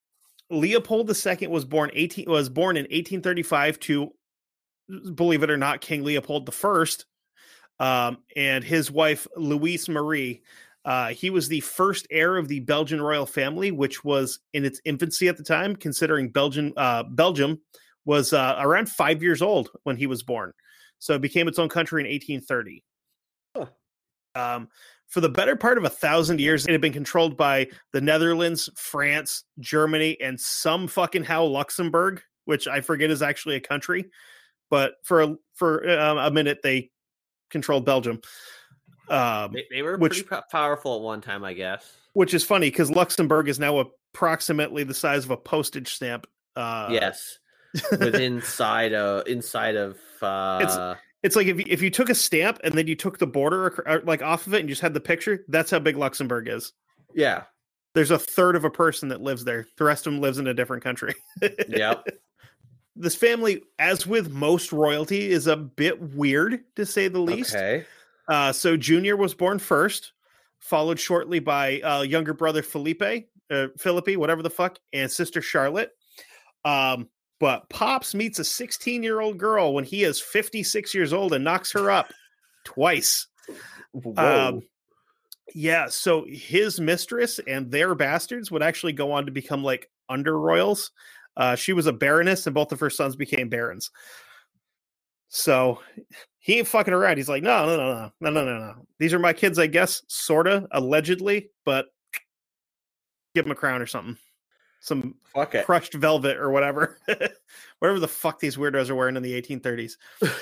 Leopold the Second was born eighteen was born in eighteen thirty-five to, believe it or not, King Leopold the First, um, and his wife Louise Marie. Uh, he was the first heir of the Belgian royal family, which was in its infancy at the time, considering Belgian uh, Belgium was uh, around five years old when he was born. So it became its own country in eighteen thirty. Huh. Um, for the better part of a thousand years, it had been controlled by the Netherlands, France, Germany, and some fucking how Luxembourg, which I forget is actually a country. But for a, for um, a minute, they controlled Belgium. Um, they, they were which, pretty powerful at one time, I guess. Which is funny because Luxembourg is now approximately the size of a postage stamp. Uh, yes, with inside uh inside of uh, it's it's like if you, if you took a stamp and then you took the border like off of it and you just had the picture. That's how big Luxembourg is. Yeah, there's a third of a person that lives there. The rest of them lives in a different country. Yep. This family, as with most royalty, is a bit weird to say the least. Okay. Uh, so Junior was born first, followed shortly by uh, younger brother Felipe, uh, Philippi, whatever the fuck, and sister Charlotte. Um, but Pops meets a sixteen-year-old girl when he is fifty-six years old and knocks her up twice. Whoa. Um, yeah, so his mistress and their bastards would actually go on to become like under royals. Uh, she was a baroness, and both of her sons became barons. So he ain't fucking around. He's like, no, no, no, no, no, no, no, no. These are my kids, I guess, sorta, allegedly, but give them a crown or something. Some fuck it. Crushed velvet or whatever. Whatever the fuck these weirdos are wearing in the eighteen thirties.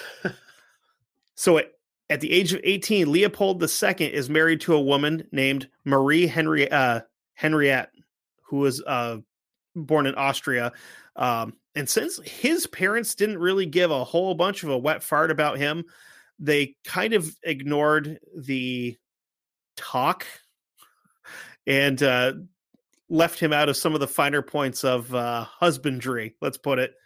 So at, at the age of eighteen, Leopold the Second is married to a woman named Marie Henri- uh, Henriette, who was uh, born in Austria. Um, and since his parents didn't really give a whole bunch of a wet fart about him, they kind of ignored the talk and uh, left him out of some of the finer points of uh, husbandry, let's put it.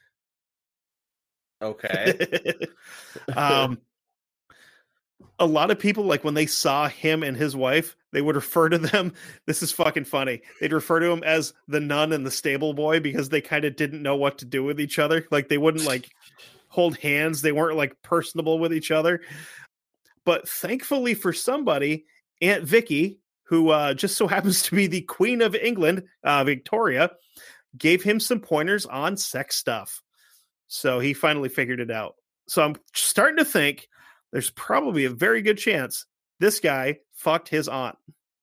Okay. um, a lot of people, like when they saw him and his wife, they would refer to them. This is fucking funny. They'd refer to him as the nun and the stable boy because they kind of didn't know what to do with each other. Like they wouldn't like hold hands. They weren't like personable with each other. But thankfully for somebody, Aunt Vicky, who uh, just so happens to be the Queen of England, uh, Victoria, gave him some pointers on sex stuff. So he finally figured it out. So I'm starting to think there's probably a very good chance this guy fucked his aunt.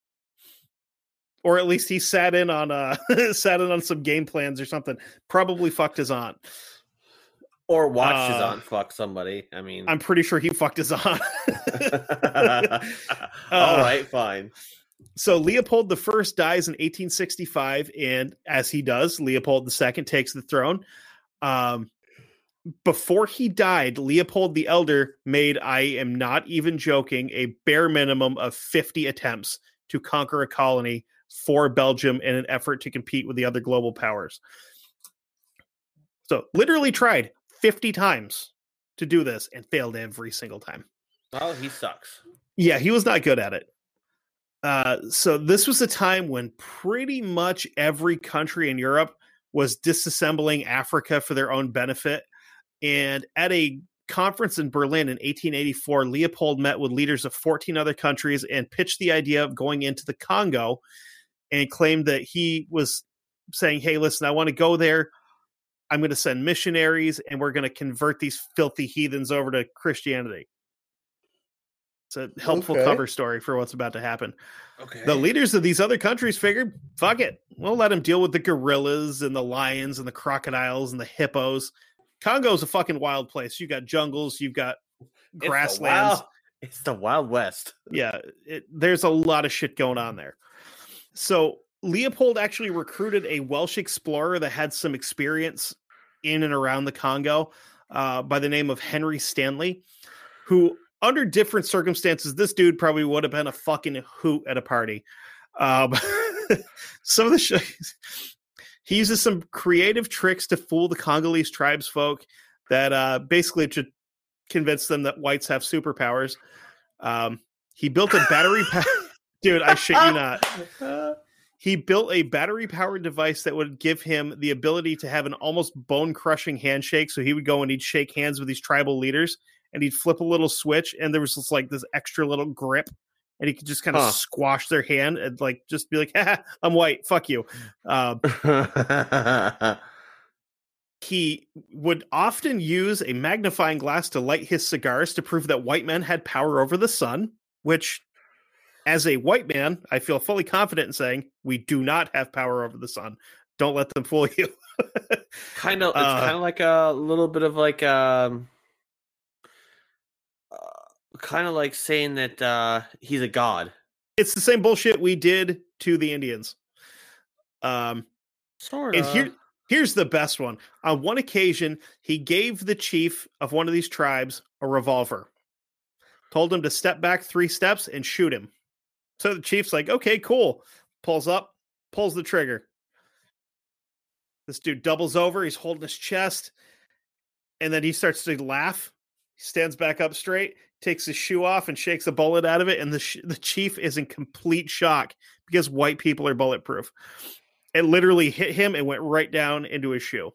Or at least he sat in on uh sat in on some game plans or something. Probably fucked his aunt. Or watched uh, his aunt fuck somebody. I mean, I'm pretty sure he fucked his aunt. uh, All right, fine. So Leopold the First dies in eighteen sixty-five, and as he does, Leopold the Second takes the throne. Um, before he died, Leopold the Elder made, I am not even joking, a bare minimum of fifty attempts to conquer a colony for Belgium in an effort to compete with the other global powers. So literally tried fifty times to do this and failed every single time. Oh, he sucks. Yeah, he was not good at it. Uh, so this was a time when pretty much every country in Europe was disassembling Africa for their own benefit. And at a conference in Berlin in eighteen eighty-four, Leopold met with leaders of fourteen other countries and pitched the idea of going into the Congo and claimed that he was saying, hey, listen, I want to go there. I'm going to send missionaries and we're going to convert these filthy heathens over to Christianity. It's a helpful Okay. cover story for what's about to happen. Okay. The leaders of these other countries figured, fuck it. We'll let him deal with the gorillas and the lions and the crocodiles and the hippos. Congo's a fucking wild place. You got jungles, you've got It's the grasslands. wild- It's the Wild West. Yeah, it, there's a lot of shit going on there. So Leopold actually recruited a Welsh explorer that had some experience in and around the Congo uh, by the name of Henry Stanley, who, under different circumstances, this dude probably would have been a fucking hoot at a party. Um, some of the sh- he uses some creative tricks to fool the Congolese tribesfolk that uh, basically to convince them that whites have superpowers. Um, he built a battery pack. Dude, I shit you not. he built a battery-powered device that would give him the ability to have an almost bone-crushing handshake. So he would go and he'd shake hands with these tribal leaders, and he'd flip a little switch, and there was just like this extra little grip, and he could just kind of huh. squash their hand and like just be like, "Ha, I'm white, fuck you." Um, he would often use a magnifying glass to light his cigars to prove that white men had power over the sun, which, as a white man, I feel fully confident in saying we do not have power over the sun. Don't let them fool you. kind of, it's uh, kind of like a little bit of like, um, uh, kind of like saying that uh, he's a god. It's the same bullshit we did to the Indians. Um, sort of. of. Here, here's the best one. On one occasion, he gave the chief of one of these tribes a revolver. Told him to step back three steps and shoot him. So the chief's like, okay, cool. Pulls up, pulls the trigger. This dude doubles over. He's holding his chest. And then he starts to laugh. He stands back up straight, takes his shoe off and shakes a bullet out of it. And the, sh- the chief is in complete shock because white people are bulletproof. It literally hit him and went right down into his shoe.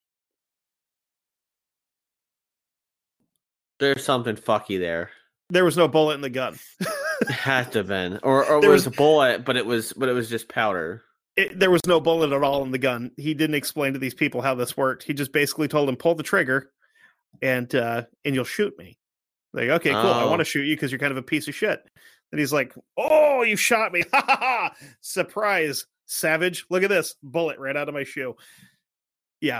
There's something fucky there. There was no bullet in the gun. It had to have been, or or there was, was a bullet, but it was, but it was just powder. It, there was no bullet at all in the gun. He didn't explain to these people how this worked. He just basically told them, "Pull the trigger, and uh, and you'll shoot me." Like, okay, cool. Oh. I want to shoot you because you're kind of a piece of shit. And he's like, "Oh, you shot me! Ha ha ha! Surprise, savage! Look at this bullet right out of my shoe." Yeah.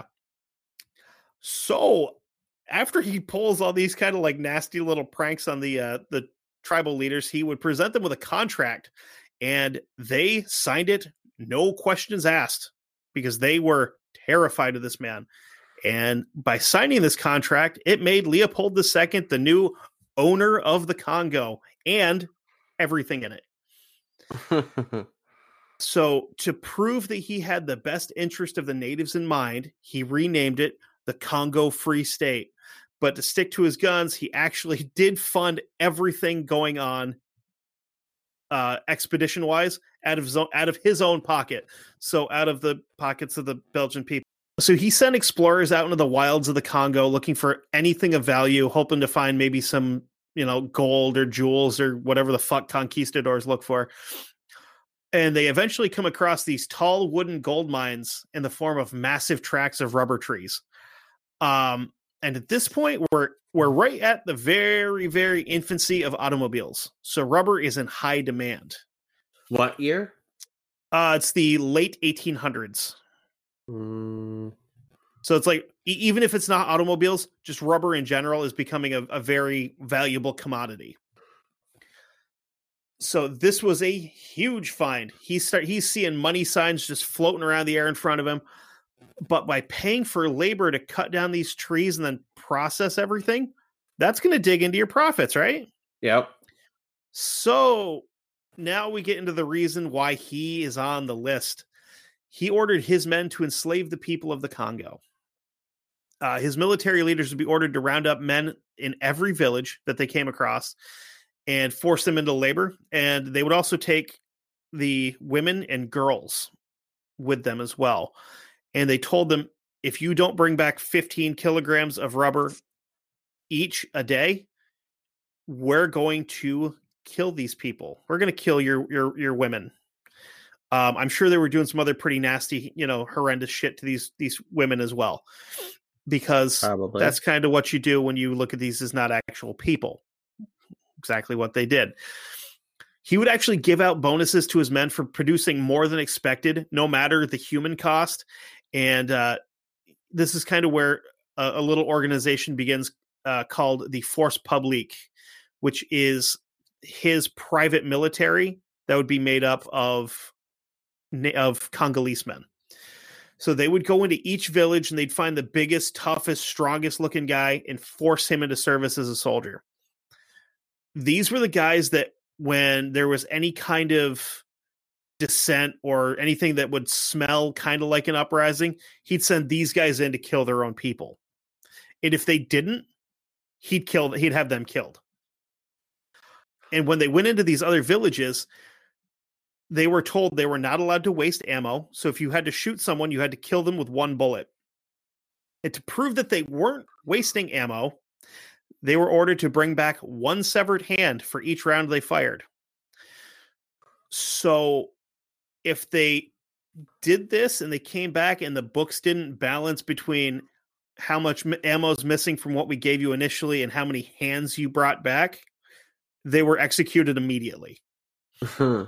So after he pulls all these kind of like nasty little pranks on the uh, the tribal leaders, he would present them with a contract, and they signed it, no questions asked, because they were terrified of this man. And by signing this contract, it made Leopold the Second the new owner of the Congo and everything in it. So to prove that he had the best interest of the natives in mind, he renamed it the Congo Free State. But to stick to his guns, he actually did fund everything going on uh, expedition-wise out of, zo- out of his own pocket. So out of the pockets of the Belgian people. So he sent explorers out into the wilds of the Congo looking for anything of value, hoping to find maybe some, you know, gold or jewels or whatever the fuck conquistadors look for. And they eventually come across these tall wooden gold mines in the form of massive tracts of rubber trees. Um, and at this point, we're we're right at the very, very infancy of automobiles. So rubber is in high demand. What year? Uh, it's the late eighteen hundreds. Mm. So it's like, e- even if it's not automobiles, just rubber in general is becoming a, a very valuable commodity. So this was a huge find. He start he's seeing money signs just floating around the air in front of him. But by paying for labor to cut down these trees and then process everything, that's going to dig into your profits, right? Yep. So now we get into the reason why he is on the list. He ordered his men to enslave the people of the Congo. Uh, his military leaders would be ordered to round up men in every village that they came across and force them into labor. And they would also take the women and girls with them as well. And they told them, if you don't bring back fifteen kilograms of rubber each a day, we're going to kill these people. We're going to kill your, your, your women. Um, I'm sure they were doing some other pretty nasty, you know, horrendous shit to these, these women as well, because Probably. That's kind of what you do when you look at these as not actual people. Exactly what they did. He would actually give out bonuses to his men for producing more than expected, no matter the human cost. And uh, this is kind of where a, a little organization begins uh, called the Force Publique, which is his private military that would be made up of, of Congolese men. So they would go into each village and they'd find the biggest, toughest, strongest looking guy and force him into service as a soldier. These were the guys that when there was any kind of dissent or anything that would smell kind of like an uprising, he'd send these guys in to kill their own people. And if they didn't, he'd kill, he'd have them killed. And when they went into these other villages, they were told they were not allowed to waste ammo. So if you had to shoot someone, you had to kill them with one bullet. And to prove that they weren't wasting ammo, they were ordered to bring back one severed hand for each round they fired. So if they did this and they came back and the books didn't balance between how much ammo is missing from what we gave you initially and how many hands you brought back, they were executed immediately. uh,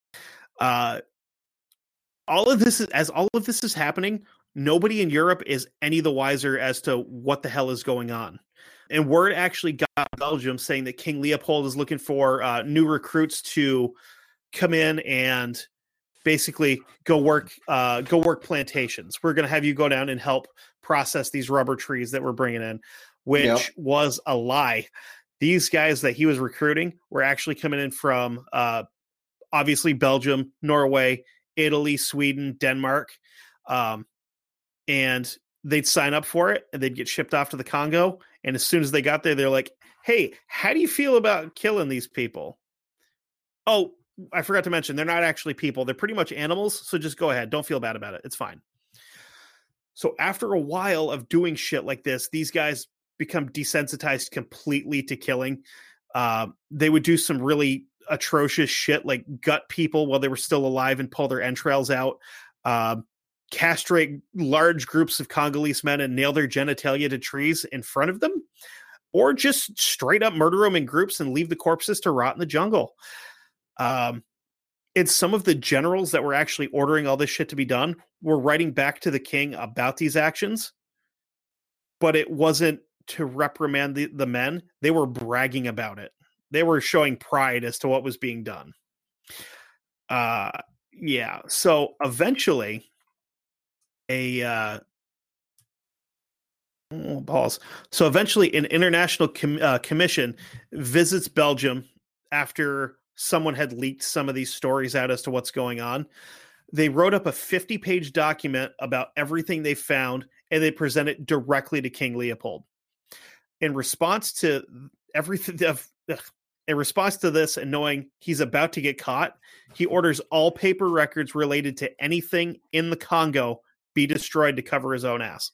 all of this is, as all of this is happening, nobody in Europe is any the wiser as to what the hell is going on. And word actually got Belgium saying that King Leopold is looking for uh, new recruits to come in and basically go work, uh, go work plantations. We're going to have you go down and help process these rubber trees that we're bringing in, which yep. was a lie. These guys that he was recruiting were actually coming in from uh, obviously Belgium, Norway, Italy, Sweden, Denmark. Um, and they'd sign up for it and they'd get shipped off to the Congo. And as soon as they got there, they're like, hey, how do you feel about killing these people? Oh, I forgot to mention, they're not actually people. They're pretty much animals. So just go ahead. Don't feel bad about it. It's fine. So after a while of doing shit like this, these guys become desensitized completely to killing. Uh, they would do some really atrocious shit, like gut people while they were still alive and pull their entrails out, uh, castrate large groups of Congolese men and nail their genitalia to trees in front of them, or just straight up murder them in groups and leave the corpses to rot in the jungle. Um, it's some of the generals that were actually ordering all this shit to be done were writing back to the king about these actions, but it wasn't to reprimand the, the men. They were bragging about it. They were showing pride as to what was being done. Uh, yeah. So eventually a, uh, oh, balls. So eventually an international com- uh, commission visits Belgium after someone had leaked some of these stories out as to what's going on. They wrote up a fifty page document about everything they found, and they present it directly to King Leopold. In response to everything, in response to this and knowing he's about to get caught, he orders all paper records related to anything in the Congo be destroyed to cover his own ass.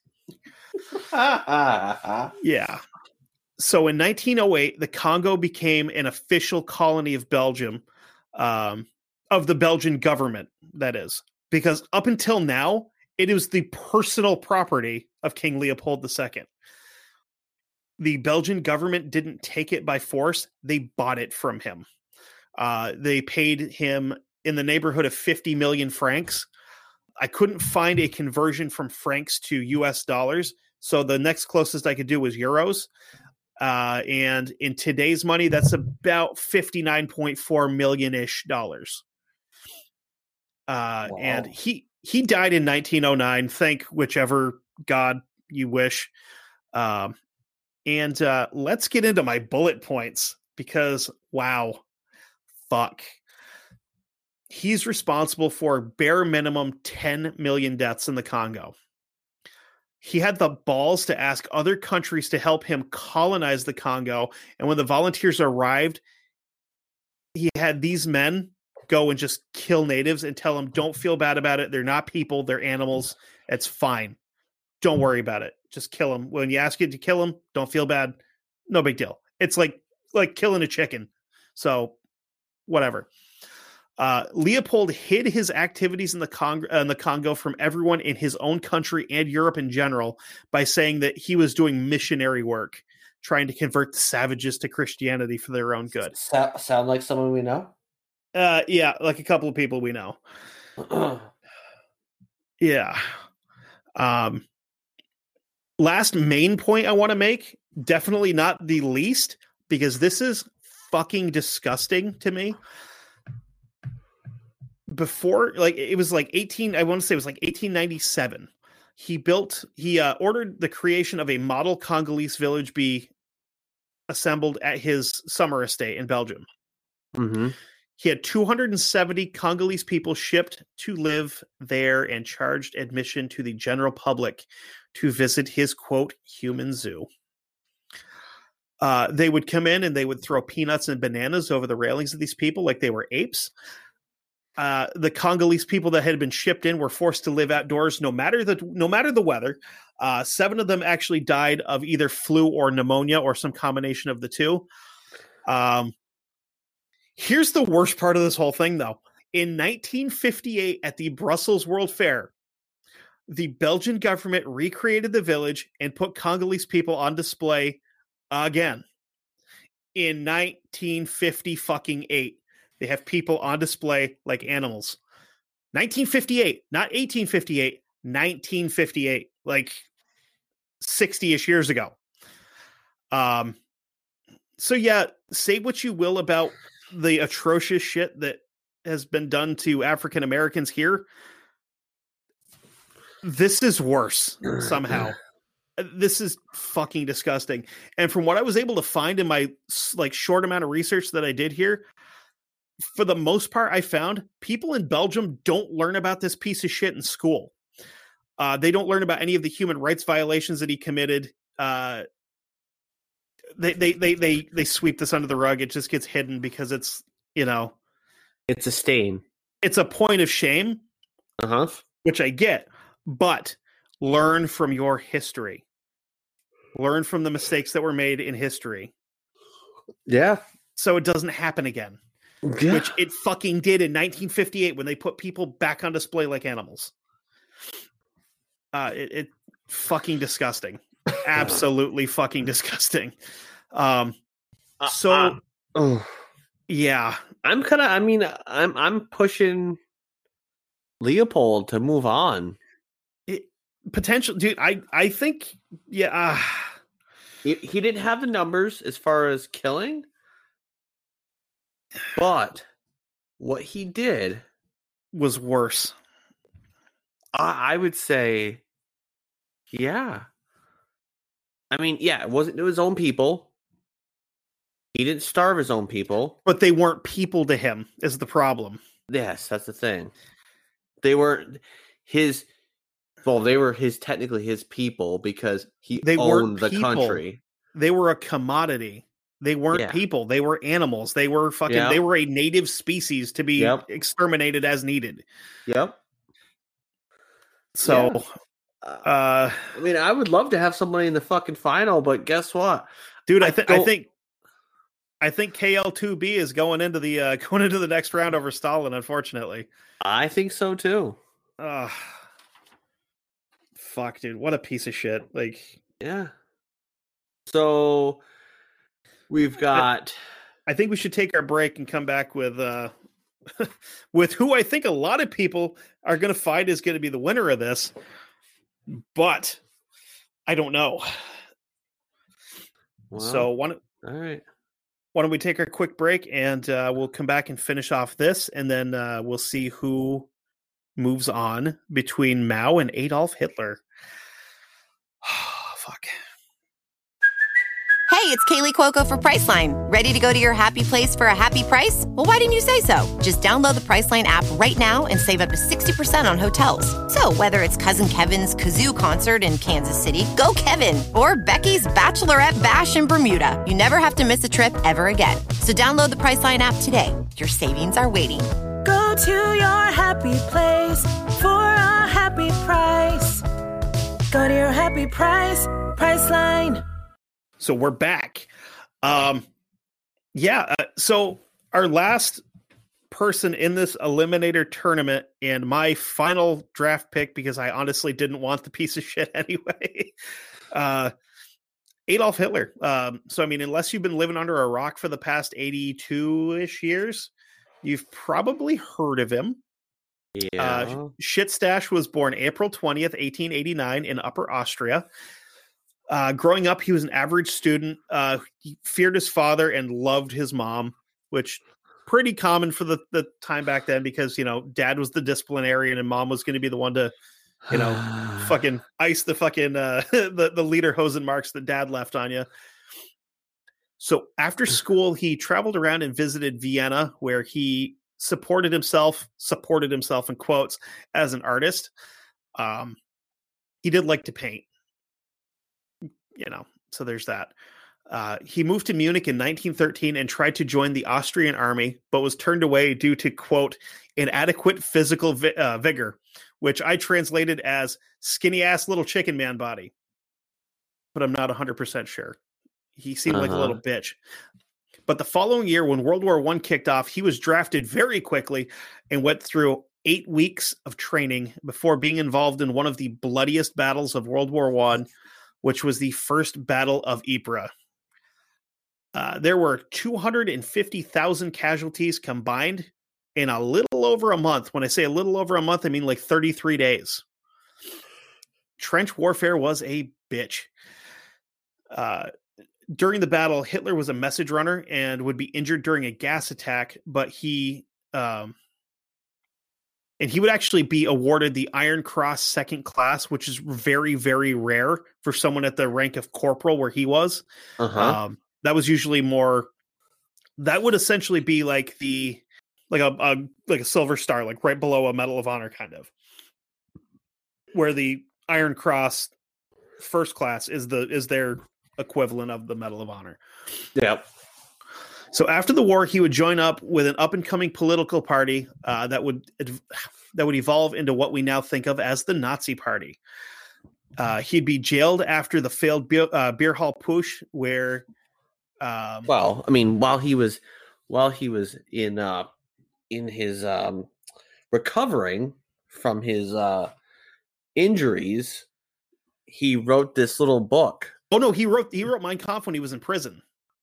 Yeah. So in nineteen oh eight, the Congo became an official colony of Belgium, um, of the Belgian government, that is. Because up until now, it was the personal property of King Leopold the Second. The Belgian government didn't take it by force. They bought it from him. Uh, they paid him in the neighborhood of fifty million francs. I couldn't find a conversion from francs to U S dollars. So the next closest I could do was euros. Uh, and in today's money, that's about fifty-nine point four million-ish dollars. Uh, wow. And he, he died in nineteen oh nine. Thank whichever God you wish. Um, and uh, let's get into my bullet points because, wow, fuck. He's responsible for bare minimum ten million deaths in the Congo. He had the balls to ask other countries to help him colonize the Congo. And when the volunteers arrived, he had these men go and just kill natives and tell them, don't feel bad about it. They're not people. They're animals. It's fine. Don't worry about it. Just kill them. When you ask you to kill them, don't feel bad. No big deal. It's like, like killing a chicken. So whatever. Uh, Leopold hid his activities in the, Cong- uh, in the Congo from everyone in his own country and Europe in general by saying that he was doing missionary work, trying to convert the savages to Christianity for their own good. So- sound like someone we know? Uh, yeah, like a couple of people we know. Yeah. Um, last main point I want to make, definitely not the least, because this is fucking disgusting to me. Before, like, it was like eighteen, I want to say it was like eighteen ninety-seven. He built, he uh, ordered the creation of a model Congolese village be assembled at his summer estate in Belgium. Mm-hmm. He had two hundred seventy Congolese people shipped to live there and charged admission to the general public to visit his, quote, human zoo. Uh, they would come in and they would throw peanuts and bananas over the railings of these people like they were apes. Uh, the Congolese people that had been shipped in were forced to live outdoors no matter the no matter the weather. Uh, seven of them actually died of either flu or pneumonia or some combination of the two. Um, here's the worst part of this whole thing, though. In nineteen fifty-eight, at the Brussels World Fair, the Belgian government recreated the village and put Congolese people on display again. In nineteen fifty fucking eight. They have people on display like animals. nineteen fifty-eight, not eighteen fifty-eight, nineteen fifty-eight, like sixty-ish years ago. Um, so yeah, say what you will about the atrocious shit that has been done to African Americans here. This is worse somehow. This is fucking disgusting. And from what I was able to find in my like short amount of research that I did here, for the most part, I found people in Belgium don't learn about this piece of shit in school. Uh, they don't learn about any of the human rights violations that he committed. Uh, they, they, they, they, they sweep this under the rug. It just gets hidden because it's, you know, It's a stain. It's a point of shame, uh-huh. which I get, but learn from your history. Learn from the mistakes that were made in history. Yeah. So it doesn't happen again. Yeah. Which it fucking did in nineteen fifty-eight when they put people back on display like animals. Uh, it, it fucking disgusting. Absolutely fucking disgusting. Um, so, uh, uh, oh. yeah. I'm kind of, I mean, I'm I'm pushing Leopold to move on. It, potential, dude, I, I think, yeah. Uh, he, he didn't have the numbers as far as killing. But what he did was worse. I, I would say, yeah. I mean, yeah, it wasn't to his own people. He didn't starve his own people. But they weren't people to him, is the problem. Yes, that's the thing. They weren't his, well, they were his, technically his people because he they owned the people. country. They were a commodity. They weren't yeah. people. They were animals. They were fucking, yep. they were a native species to be yep. exterminated as needed. Yep. So, yeah. uh, I mean, I would love to have somebody in the fucking final, but guess what? Dude, I, th- I think, I think K L two B is going into the, uh, going into the next round over Stalin, unfortunately. I think so too. Uh, fuck, dude. What a piece of shit. Like, yeah. So, we've got. I think we should take our break and come back with uh, with who I think a lot of people are going to find is going to be the winner of this, but I don't know. Well, so why don't, all right. Why don't we take our quick break and uh, we'll come back and finish off this, and then uh, we'll see who moves on between Mao and Adolf Hitler. Fuck. Hey, it's Kaylee Cuoco for Priceline. Ready to go to your happy place for a happy price? Well, why didn't you say so? Just download the Priceline app right now and save up to sixty percent on hotels. So whether it's Cousin Kevin's Kazoo Concert in Kansas City, go Kevin, or Becky's Bachelorette Bash in Bermuda, you never have to miss a trip ever again. So download the Priceline app today. Your savings are waiting. Go to your happy place for a happy price. Go to your happy price, Priceline. So we're back. Um, yeah. Uh, so our last person in this Eliminator tournament and my final draft pick, because I honestly didn't want the piece of shit anyway, uh, Adolf Hitler. Um, so, I mean, unless you've been living under a rock for the past eighty-two-ish years, you've probably heard of him. Yeah. Uh, Shitstash was born April twentieth, eighteen eighty-nine in Upper Austria. Uh, growing up, he was an average student. Uh, he feared his father and loved his mom, which pretty common for the, the time back then because, you know, dad was the disciplinarian and mom was going to be the one to, you know, fucking ice the fucking, uh, the, the leader Hosen marks that dad left on you. So after school, he traveled around and visited Vienna, where he supported himself, supported himself in quotes, as an artist. Um, he did like to paint. You know, so there's that. Uh, he moved to Munich in nineteen thirteen and tried to join the Austrian army, but was turned away due to, quote, inadequate physical vi- uh, vigor, which I translated as skinny ass little chicken man body. But I'm not one hundred percent sure. He seemed uh-huh. like a little bitch. But the following year, when World War One kicked off, he was drafted very quickly and went through eight weeks of training before being involved in one of the bloodiest battles of World War One, which was the First Battle of Ypres. Uh, there were two hundred fifty thousand casualties combined in a little over a month. When I say a little over a month, I mean like thirty-three days. Trench warfare was a bitch. Uh, during the battle, Hitler was a message runner and would be injured during a gas attack, but he, um, and he would actually be awarded the Iron Cross second class, which is very, very rare for someone at the rank of corporal where he was. Uh-huh. Um, that was usually more, that would essentially be like the, like a, a, like a silver star, like right below a Medal of Honor kind of, where the Iron Cross first class is the, is their equivalent of the Medal of Honor. Yep. So after the war, he would join up with an up-and-coming political party uh, that would that would evolve into what we now think of as the Nazi Party. Uh, he'd be jailed after the failed beer, uh, beer hall push, where. Um, well, I mean, while he was while he was in uh, in his um, recovering from his uh, injuries, he wrote this little book. Oh no, he wrote he wrote Mein Kampf when he was in prison.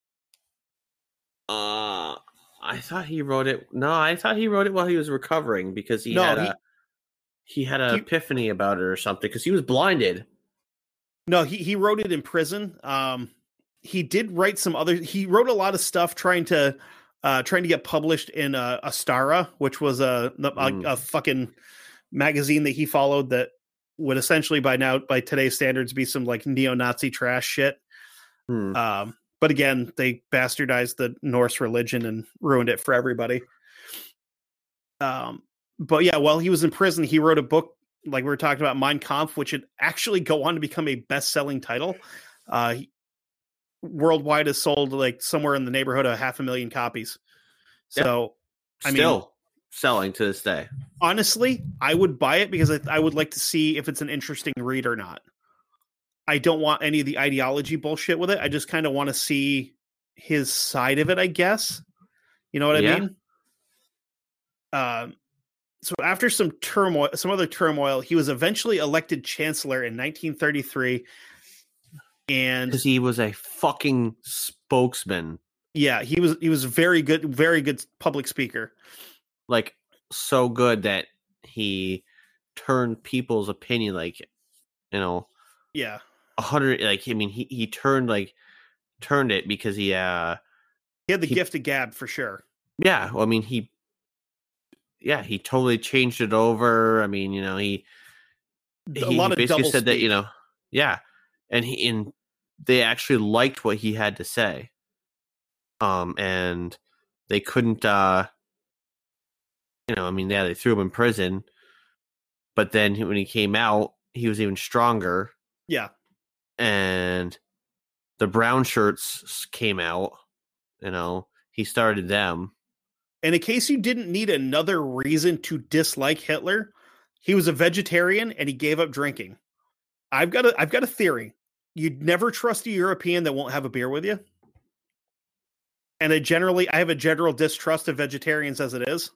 Uh I thought he wrote it. No, I thought he wrote it while he was recovering because he no, had he, a he had an he, epiphany about it or something because he was blinded. No, he he wrote it in prison. Um, he did write some other. He wrote a lot of stuff trying to uh, trying to get published in uh, Astara, which was a, a, mm. a fucking magazine that he followed that would essentially by now, by today's standards, be some like neo-Nazi trash shit. Hmm. Um, but again, they bastardized the Norse religion and ruined it for everybody. Um, but yeah, while he was in prison, he wrote a book like we were talking about, Mein Kampf, which would actually go on to become a best-selling title. Uh, he, worldwide has sold like somewhere in the neighborhood of half a million copies. So, yeah. I Still. mean, selling to this day. Honestly, I would buy it because I, I would like to see if it's an interesting read or not. I don't want any of the ideology bullshit with it. I just kind of want to see his side of it, I guess. You know what I yeah. mean? Um, so after some turmoil, some other turmoil, he was eventually elected chancellor in nineteen thirty-three. And because he was a fucking spokesman. Yeah, he was. He was very good, very good public speaker. Like so good that he turned people's opinion, like, you know, yeah, a hundred. Like, I mean, he, he turned like turned it because he uh he had the he, gift of gab for sure. Yeah, well, I mean, he yeah he totally changed it over. I mean, you know, he a he, lot he of basically double said speak. that, you know, yeah, and he and they actually liked what he had to say, um, and they couldn't. uh You know, I mean, yeah, they threw him in prison, but then when he came out, he was even stronger. Yeah. And the brown shirts came out, you know, he started them. And in case you didn't need another reason to dislike Hitler, he was a vegetarian and he gave up drinking. I've got a, I've got a theory. You'd never trust a European that won't have a beer with you. And I generally, I have a general distrust of vegetarians as it is.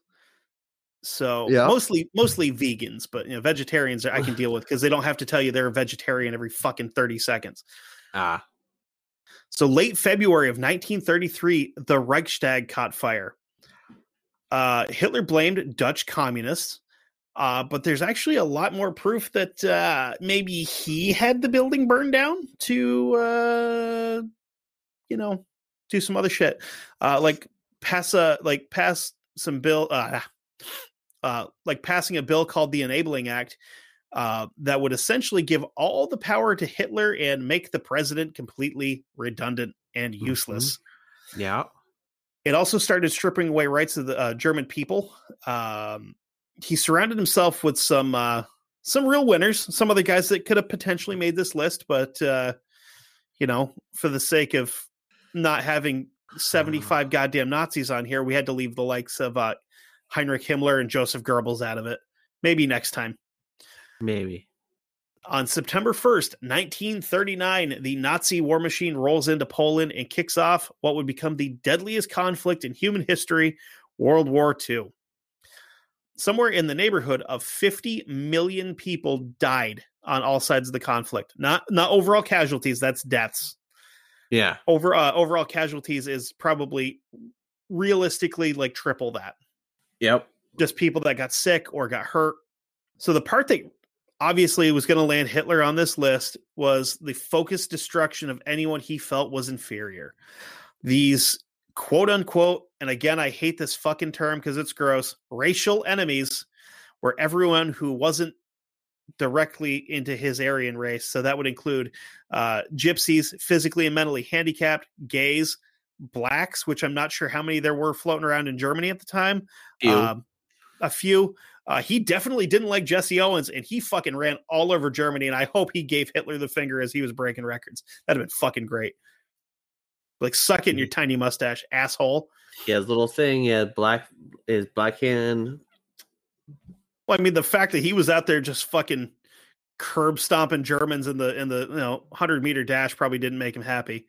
So yeah. mostly, mostly vegans, but you know, vegetarians I can deal with because they don't have to tell you they're a vegetarian every fucking thirty seconds. Ah. So late February of nineteen thirty-three, the Reichstag caught fire. Uh, Hitler blamed Dutch communists, uh, but there's actually a lot more proof that uh, maybe he had the building burned down to, uh, you know, do some other shit, uh, like pass a like pass some bill. Uh, Uh, like passing a bill called the Enabling Act uh, that would essentially give all the power to Hitler and make the president completely redundant and useless. Mm-hmm. Yeah. It also started stripping away rights of the uh, German people. Um, he surrounded himself with some uh, some real winners, some other guys that could have potentially made this list, but uh, you know, for the sake of not having seventy-five goddamn Nazis on here, we had to leave the likes of uh, Heinrich Himmler and Joseph Goebbels out of it. Maybe next time. Maybe. On September first, nineteen thirty-nine, the Nazi war machine rolls into Poland and kicks off what would become the deadliest conflict in human history, World War Two. Somewhere in the neighborhood of fifty million people died on all sides of the conflict. Not not overall casualties, that's deaths. Yeah. Over uh, overall casualties is probably realistically like triple that. Yep. Just people that got sick or got hurt. So the part that obviously was going to land Hitler on this list was the focused destruction of anyone he felt was inferior. These quote unquote, and again, I hate this fucking term because it's gross, racial enemies were everyone who wasn't directly into his Aryan race. So that would include uh, gypsies, physically and mentally handicapped, gays, blacks, which I'm not sure how many there were floating around in Germany at the time. Few. Um, a few. Uh, he definitely didn't like Jesse Owens, and he fucking ran all over Germany, and I hope he gave Hitler the finger as he was breaking records. That'd have been fucking great. Like, suck it in your tiny mustache, asshole. Yeah, his little thing, yeah, black, his black hand. Well, I mean, the fact that he was out there just fucking curb stomping Germans in the in the you know hundred meter dash probably didn't make him happy.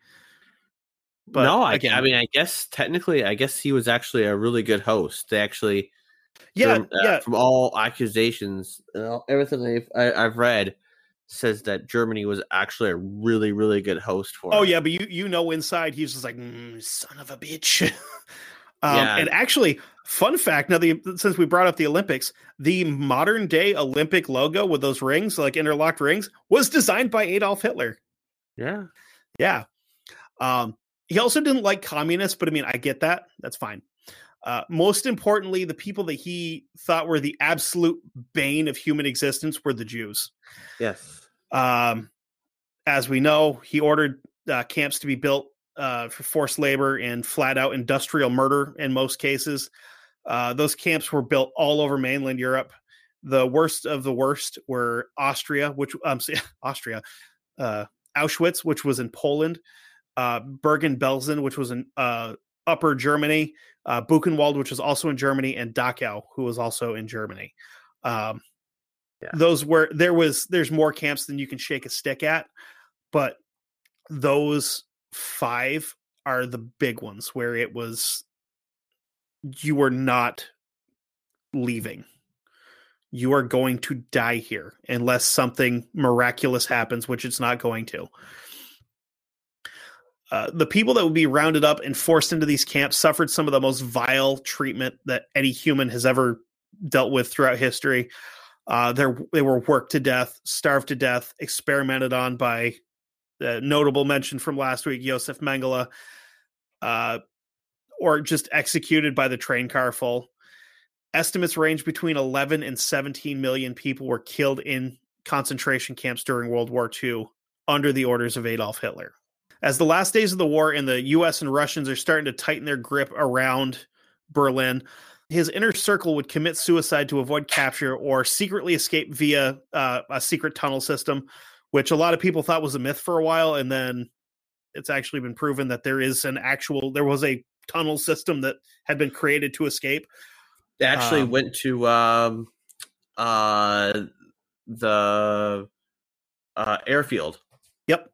But no, I, again, I mean, I guess technically, I guess he was actually a really good host. They actually, yeah, from, uh, yeah. from all accusations, uh, everything I've, I, I've read says that Germany was actually a really, really good host for. Oh him. yeah, but you you know inside he's just like mm, son of a bitch. um, Yeah. And actually, fun fact: now the since we brought up the Olympics, the modern day Olympic logo with those rings, like interlocked rings, was designed by Adolf Hitler. Yeah, yeah. Um, he also didn't like communists, but I mean, I get that. That's fine. Uh, most importantly, the people that he thought were the absolute bane of human existence were the Jews. Yes. Um, as we know, he ordered uh, camps to be built uh, for forced labor and flat out industrial murder in most cases. Uh, those camps were built all over mainland Europe. The worst of the worst were Austria, which um, Austria, uh, Auschwitz, which was in Poland, uh, Bergen-Belsen, which was in uh, Upper Germany, uh, Buchenwald, which was also in Germany, and Dachau, who was also in Germany. Um, yeah. Those were there was there's more camps than you can shake a stick at, but those five are the big ones where it was you were not leaving. You are going to die here unless something miraculous happens, which it's not going to. Uh, the people that would be rounded up and forced into these camps suffered some of the most vile treatment that any human has ever dealt with throughout history. Uh, they were worked to death, starved to death, experimented on by uh, notable mention from last week, Josef Mengele, uh, or just executed by the train car full. Estimates range between eleven and seventeen million people were killed in concentration camps during World War Two under the orders of Adolf Hitler. As the last days of the war and the U S and Russians are starting to tighten their grip around Berlin, his inner circle would commit suicide to avoid capture or secretly escape via uh, a secret tunnel system, which a lot of people thought was a myth for a while. And then it's actually been proven that there is an actual, there was a tunnel system that had been created to escape. They actually Um, went to um, uh, the uh, airfield. Yep.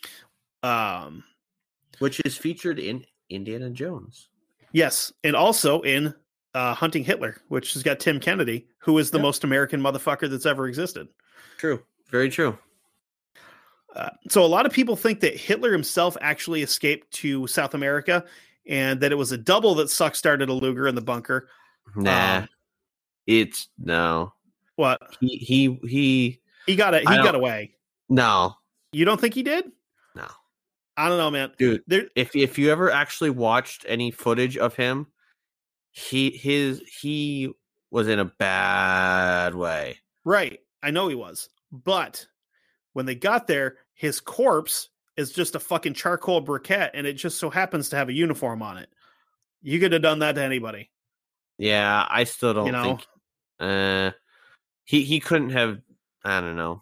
Um, which is featured in Indiana Jones. Yes. And also in uh, Hunting Hitler, which has got Tim Kennedy, who is the Yep. most American motherfucker that's ever existed. True. Very true. Uh, so a lot of people think that Hitler himself actually escaped to South America and that it was a double that Suck started a Luger in the bunker. Nah. Um, it's no. What? He he he He got it. He I got don't- away. no. You don't think he did? No. I don't know, man. Dude, There, if if you ever actually watched any footage of him, he his he was in a bad way. right. I know he was. But when they got there, his corpse is just a fucking charcoal briquette, and it just so happens to have a uniform on it. You could have done that to anybody. Yeah, I still don't You know? think uh he he couldn't have I don't know.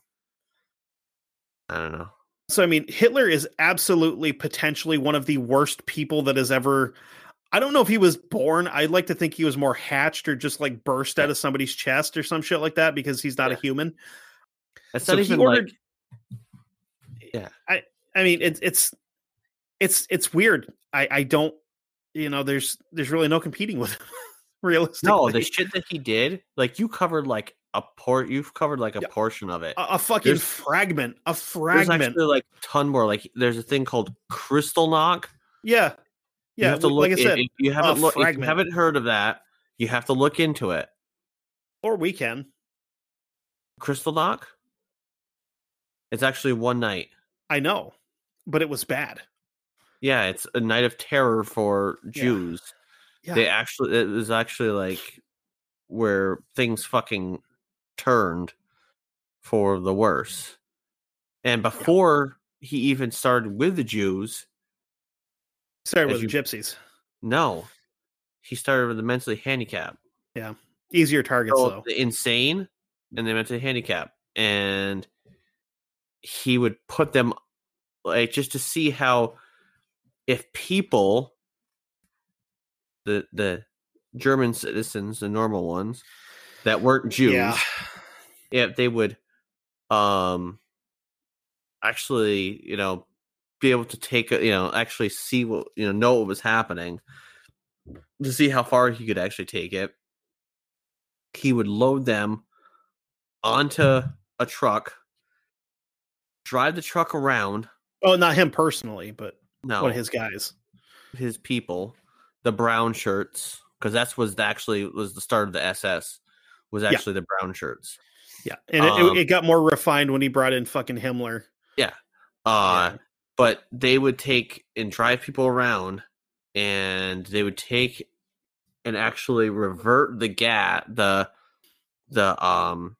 I don't know. So, I mean, Hitler is absolutely potentially one of the worst people that has ever I don't know if he was born. I'd like to think he was more hatched or just like burst yeah. out of somebody's chest or some shit like that because he's not yeah. a human. That's so not even ordered, like, yeah. I, I mean, it's, it's, it's, it's weird. I, I don't, you know, there's, there's really no competing with him realistically. No, the shit that he did, like you covered like a port, you've covered like a yeah. portion of it. A, a fucking there's, fragment, a fragment. There's actually like a ton more. Like there's a thing called Crystal Knock. Yeah. Yeah, you have to look, like I said, if you haven't look, if you haven't heard of that, you have to look into it. Or we can. Crystal Knock? It's actually one night. I know, but it was bad. Yeah, it's a night of terror for Jews. Yeah. Yeah. They actually, it was actually like where things fucking turned for the worse. And before yeah. he even started with the Jews, started with you, the gypsies. No, he started with the mentally handicapped. Yeah, easier targets so though. The insane and the mentally handicapped, and he would put them like just to see how if people, the the German citizens, the normal ones that weren't Jews, yeah. if they would, um, actually, you know. Be able to take a, you know, actually see what, you know, know what was happening to see how far he could actually take it. He would load them onto a truck, drive the truck around. Oh, not him personally, but no, one of his guys, his people, the brown shirts, because that's was actually was the start of the S S. Was actually yeah. the brown shirts. Yeah, and um, it, it got more refined when he brought in fucking Himmler. Yeah. Uh yeah. But they would take and drive people around, and they would take and actually revert the gas, the the um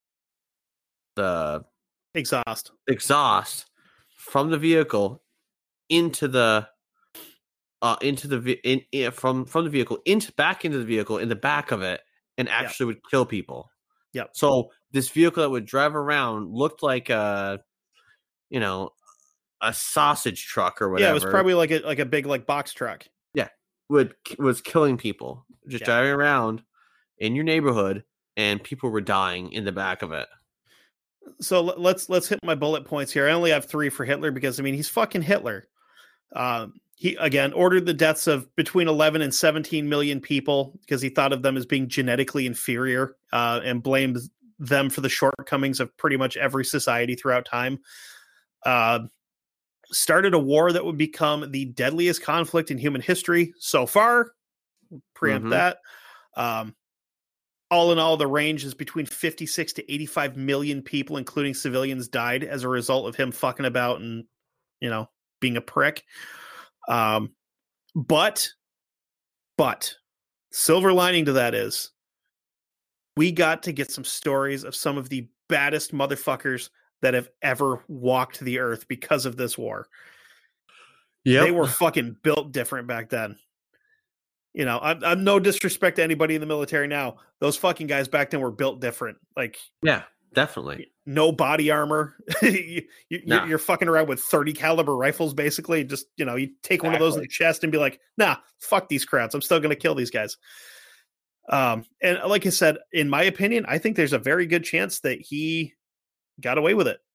the exhaust exhaust from the vehicle into the uh into the in, in from from the vehicle into back into the vehicle in the back of it, and actually yep. would kill people. Yeah. So this vehicle that would drive around looked like a, you know. a sausage truck or whatever. Yeah, it was probably like a like a big like box truck. Yeah, would was killing people, just yeah. driving around in your neighborhood, and people were dying in the back of it. So let's let's hit my bullet points here. I only have three for Hitler because I mean he's fucking Hitler. Um, he again ordered the deaths of between eleven and seventeen million people because he thought of them as being genetically inferior, uh, and blamed them for the shortcomings of pretty much every society throughout time. Uh, started a war that would become the deadliest conflict in human history so far. Preempt mm-hmm. that. Um, all in all, the range is between fifty-six to eighty-five million people, including civilians, died as a result of him fucking about and, you know, being a prick. Um, but, but silver lining to that is we got to get some stories of some of the baddest motherfuckers that have ever walked the earth because of this war. Yeah, they were fucking built different back then. You know, I'm, I'm no disrespect to anybody in the military now. Those fucking guys back then were built different. Like, yeah, definitely. No body armor. you, you, nah. you're, you're fucking around with thirty caliber rifles, basically. Just, you know, you take exactly. one of those in the chest and be like, nah, fuck these crowds. I'm still going to kill these guys. Um, and like I said, in my opinion, I think there's a very good chance that he got away with it.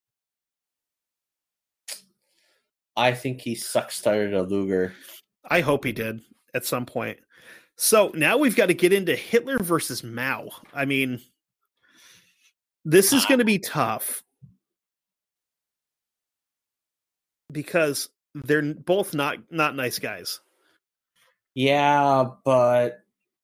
I think he suck started a Luger. I hope he did at some point. So now we've got to get into Hitler versus Mao. I mean, this is going to be tough because they're both not not nice guys. Yeah, but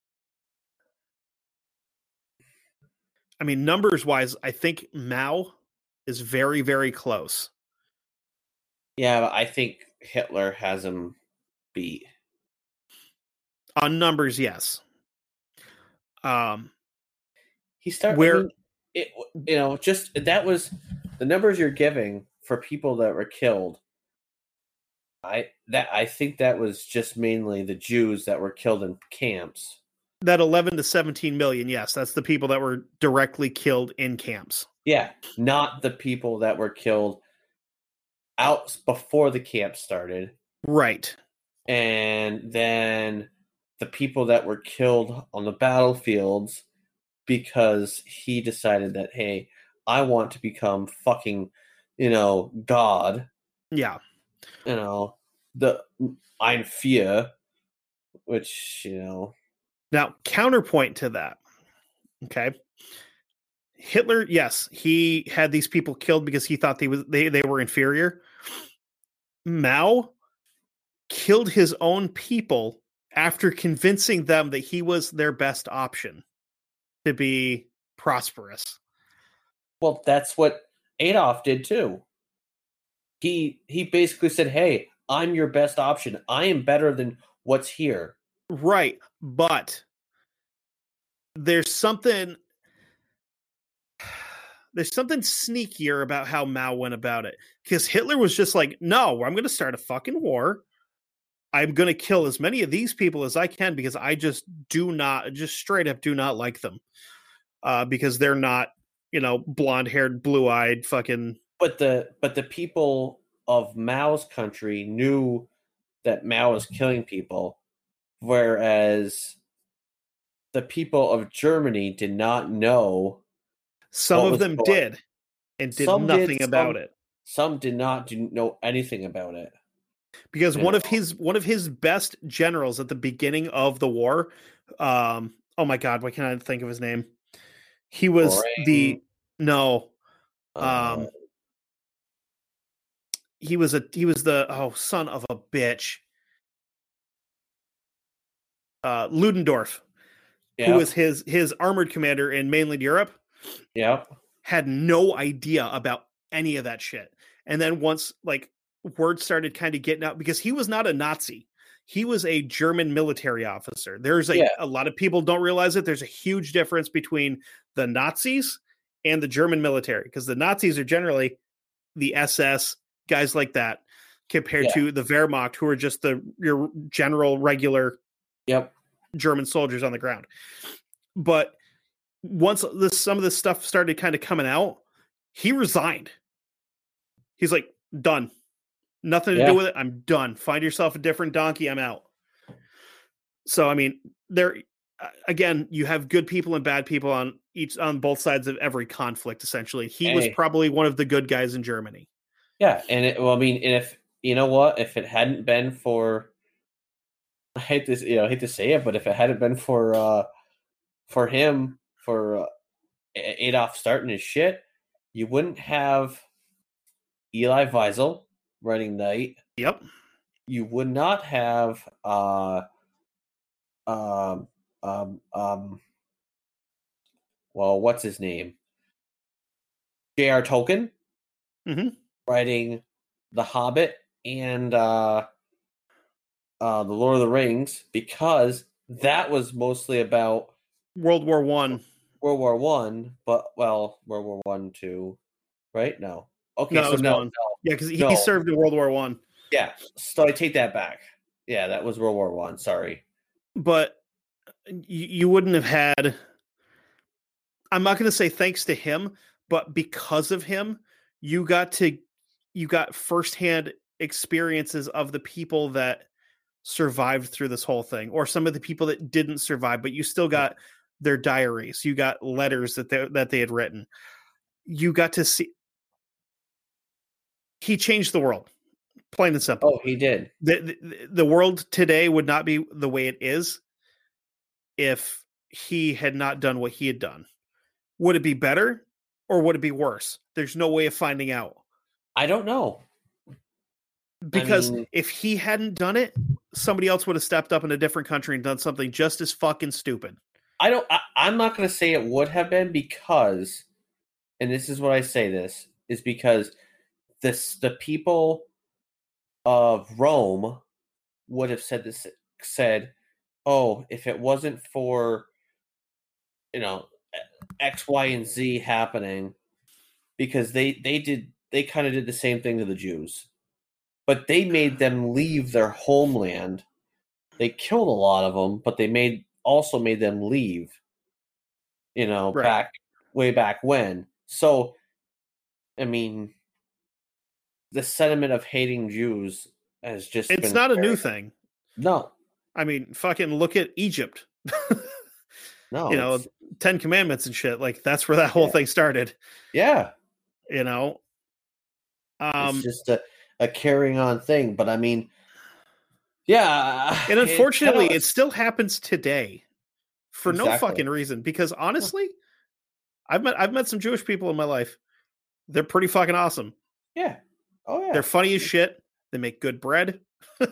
I mean, numbers wise, I think Mao is very, very close. Yeah, but I think Hitler has him beat. On numbers, yes. Um, he started where I mean, it, you know, just that was the numbers you're giving for people that were killed. I that I think that was just mainly the Jews that were killed in camps. That eleven to seventeen million, yes, that's the people that were directly killed in camps. Yeah, not the people that were killed out before the camp started. Right. and then the people that were killed on the battlefields because he decided that, hey, I want to become fucking, you know, God. Yeah. You know, the Ein Fear, which, you know. Now, counterpoint to that, okay? Hitler, yes, he had these people killed because he thought they was they, they were inferior. Mao killed his own people after convincing them that he was their best option to be prosperous. Well, that's what Adolf did too. He he basically said, "Hey, I'm your best option. I am better than what's here." Right, but there's something there's something sneakier about how Mao went about it. Because Hitler was just like, no, I'm going to start a fucking war. I'm going to kill as many of these people as I can because I just do not, just straight up do not like them. Uh, because they're not, you know, blonde-haired, blue-eyed fucking... But the but the people of Mao's country knew that Mao was killing people, whereas the people of Germany did not know. Some of them did, and did some nothing did, about some, it. Some did not do, know anything about it. Because you one know? of his one of his best generals at the beginning of the war, um, oh my god, why can't I think of his name? He was Boring. the no, um, Uh, he was a he was the oh son of a bitch, uh, Ludendorff, yeah. who was his his armored commander in mainland Europe. Yep. Had no idea about any of that shit. And then once like word started kind of getting out, because he was not a Nazi. He was a German military officer. There's a, Yeah. a lot of people don't realize it. There's a huge difference between the Nazis and the German military, because the Nazis are generally the S S, guys like that, compared Yeah. to the Wehrmacht, who are just the your general regular Yep. German soldiers on the ground. But once this some of this stuff started kind of coming out, he resigned. He's like, done. Nothing to Yeah. do with it. I'm done. Find yourself a different donkey. I'm out. So, I mean, there again, you have good people and bad people on each on both sides of every conflict, essentially. He Hey. was probably one of the good guys in Germany. Yeah, and it, well, I mean, and if you know what, if it hadn't been for, I hate this, you know, I hate to say it, but if it hadn't been for, uh, for him, for uh, Adolf starting his shit, you wouldn't have Eli Wiesel running Knight. Yep. You would not have, uh, um, um, um, well, what's his name? J R. Tolkien. Mm-hmm. Writing The Hobbit and uh, uh, The Lord of the Rings, because that was mostly about World War One. World War One, but well, World War One, two, right? No, okay, No, it so was no, one. no, Yeah, because he, no. he served in World War One. Yeah, so I take that back. Yeah, that was World War One. Sorry, But you, you wouldn't have had. I'm not going to say thanks to him, but because of him, you got to. You got firsthand experiences of the people that survived through this whole thing, or some of the people that didn't survive, but you still got their diaries. You got letters that they, that they had written. You got to see. He changed the world, plain and simple. Oh, he did. The, the, the world today would not be the way it is if he had not done what he had done. Would it be better or would it be worse? There's no way of finding out. I don't know. Because I mean, if he hadn't done it, somebody else would have stepped up in a different country and done something just as fucking stupid. I don't. I, I'm not going to say it would have been, because, and this is what I say. This is because this the people of Rome would have said this. Said, "Oh, if it wasn't for, you know, X, Y, and Z happening," because they they did they kind of did the same thing to the Jews. But they made them leave their homeland. They killed a lot of them, but they made also made them leave. You know, Right. back way back when. So, I mean, the sentiment of hating Jews has just It's been not a very- new thing. No. I mean, fucking look at Egypt. No. You know, it's- Ten Commandments and shit. Like, that's where that whole Yeah. thing started. Yeah. You know? Um, It's just a, a carrying on thing. But I mean, yeah. and it unfortunately, kinda- it still happens today for no Exactly. fucking reason. Because honestly, I've met I've met some Jewish people in my life. They're pretty fucking awesome. Yeah. Oh, yeah. They're funny as shit. They make good bread.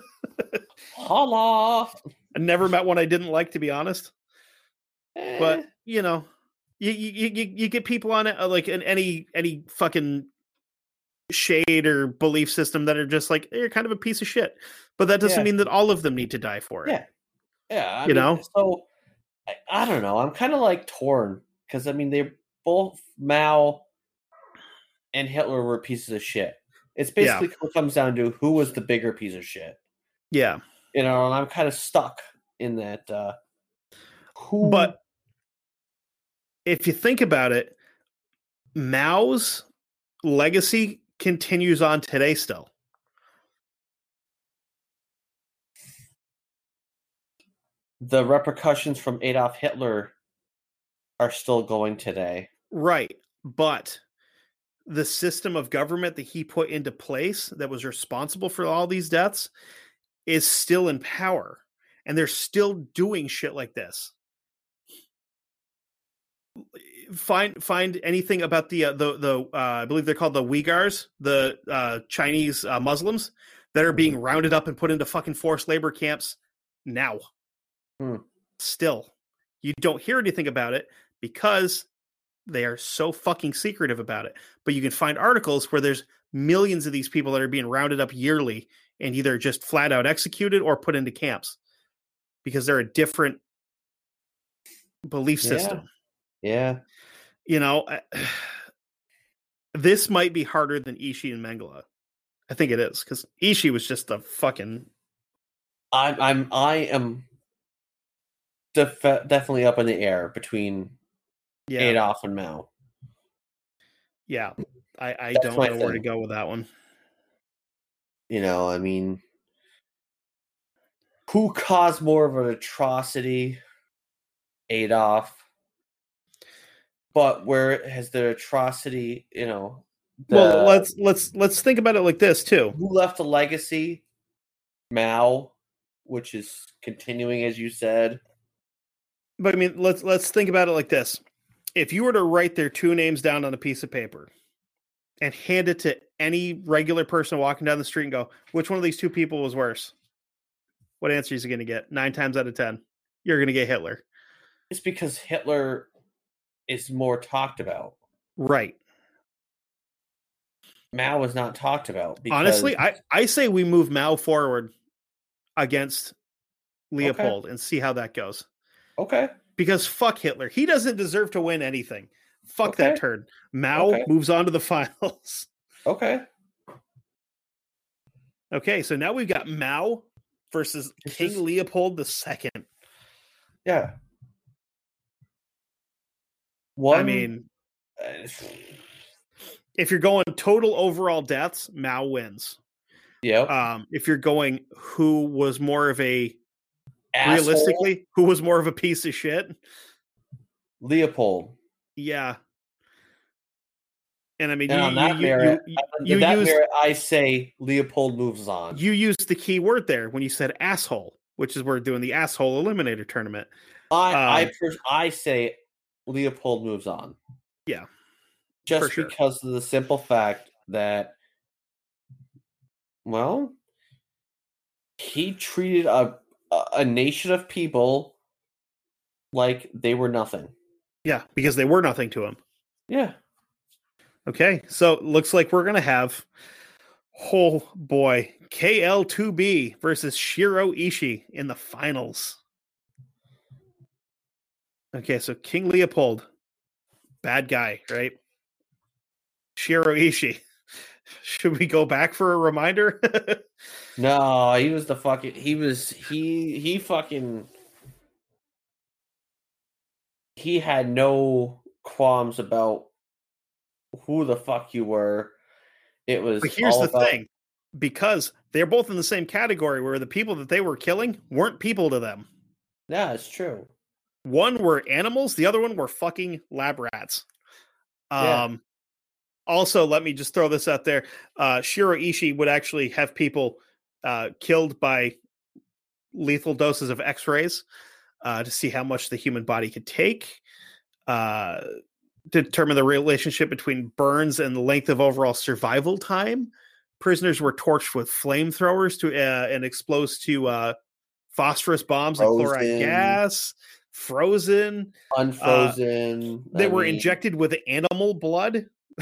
Holla. I never met one I didn't like, to be honest. Eh. But you know, you you you, you get people on it uh, like in any any fucking shade or belief system that are just like, you're kind of a piece of shit. But that doesn't Yeah. mean that all of them need to die for it. Yeah. Yeah. I You mean, know? So I, I don't know. I'm kind of like torn because I mean, they're both Mao and Hitler were pieces of shit. It's Yeah. basically what it comes down to who was the bigger piece of shit. Yeah. You know, and I'm kind of stuck in that. Uh, who? But if you think about it, Mao's legacy continues on today still. The repercussions from Adolf Hitler are still going today. Right. But the system of government that he put into place that was responsible for all these deaths is still in power. And they're still doing shit like this. Find find anything about the uh, the the uh, I believe they're called the Uyghurs, the uh, Chinese uh, Muslims that are being rounded up and put into fucking forced labor camps now. Hmm. Still, you don't hear anything about it because they are so fucking secretive about it. But you can find articles where there's millions of these people that are being rounded up yearly and either just flat out executed or put into camps because they're a different belief Yeah. system. Yeah. You know, I- this might be harder than Ishii and Mengele. I think it is because Ishii was just a fucking I'm I'm I am def- definitely up in the air between yeah Adolf and Mao. yeah. I, I That's don't my know where to thing. go with that one. You know, I mean, who caused more of an atrocity? Adolf. But where has the atrocity, you know, the, Well, let's let's let's think about it like this too. who left a legacy? Mao, which is continuing, as you said. But I mean, let's let's think about it like this. If you were to write their two names down on a piece of paper and hand it to any regular person walking down the street and go, which one of these two people was worse? What answer is he going to get? Nine times out of ten, you're going to get Hitler. It's because Hitler is more talked about. Right. Mao was not talked about. Because, Honestly, I, I say we move Mao forward against Leopold and see how that goes. Okay. Because fuck Hitler. He doesn't deserve to win anything. Fuck Okay. that turd. Mao Okay. moves on to the finals. Okay. Okay, so now we've got Mao versus This King is- Leopold the Second. Yeah. One, I mean, uh, if you're going total overall deaths, Mao wins. yeah. Um, if you're going who was more of a Asshole, realistically, who was more of a piece of shit? Leopold. Yeah. And I mean, And you, on that you, merit, you, on you, that you used, merit, I say Leopold moves on. you used the key word there when you said asshole, which is we're doing the asshole eliminator tournament. I I um, pers- I say Leopold moves on. Yeah, Just for sure. because of the simple fact that, well, he treated a a, a nation of people like they were nothing. Yeah, because they were nothing to him. Yeah. Okay, so looks like we're gonna have, oh boy, K L two B versus Shiro Ishii in the finals. Okay, so King Leopold, bad guy, right? Shiro Ishii. Should we go back for a reminder? No, he was the fucking. He was he he fucking. He had no qualms about who the fuck you were. It was. But here's all the about, thing. because they're both in the same category where the people that they were killing weren't people to them. Yeah, it's true. One were animals, the other one were fucking lab rats. Um, Yeah. Also, let me just throw this out there. Uh, Shiro Ishii would actually have people uh, killed by lethal doses of X-rays uh, to see how much the human body could take. Uh, determine the relationship between burns and the length of overall survival time. Prisoners were torched with flamethrowers to uh, and exposed to uh, phosphorus bombs and chloride Frozen. gas. Frozen. Unfrozen. Uh, they I were mean, injected with animal blood.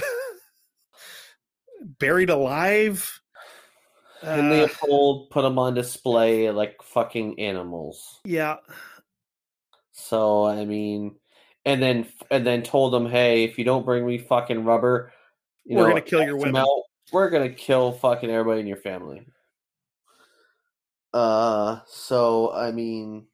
Buried alive. And Uh, Leopold put them on display like fucking animals. yeah. So I mean, and then and then told them, hey, if you don't bring me fucking rubber, you We're know, gonna kill your X women. amount, we're gonna kill fucking everybody in your family. Uh, so I mean,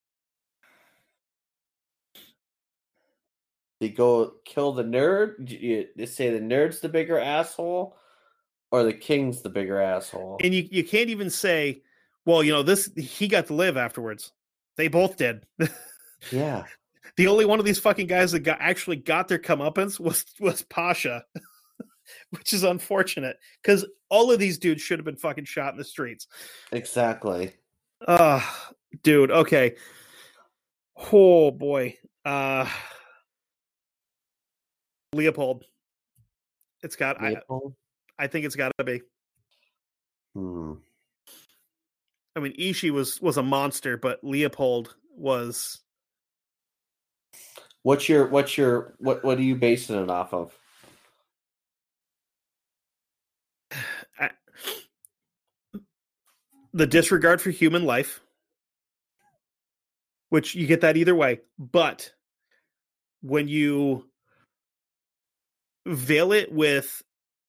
they go kill the nerd. You, you say the nerd's the bigger asshole, or the king's the bigger asshole. And you, you can't even say, well, you know, this he got to live afterwards. They both did. Yeah. The only one of these fucking guys that got actually got their comeuppance was was Pasha, which is unfortunate because all of these dudes should have been fucking shot in the streets. Exactly. Uh dude, okay. Oh boy. Uh Leopold. It's got Leopold? I I think it's gotta be. Hmm. I mean Ishii was was a monster, but Leopold was What's your what's your what what are you basing it off of? I, the disregard for human life, which you get that either way, but when you veil it with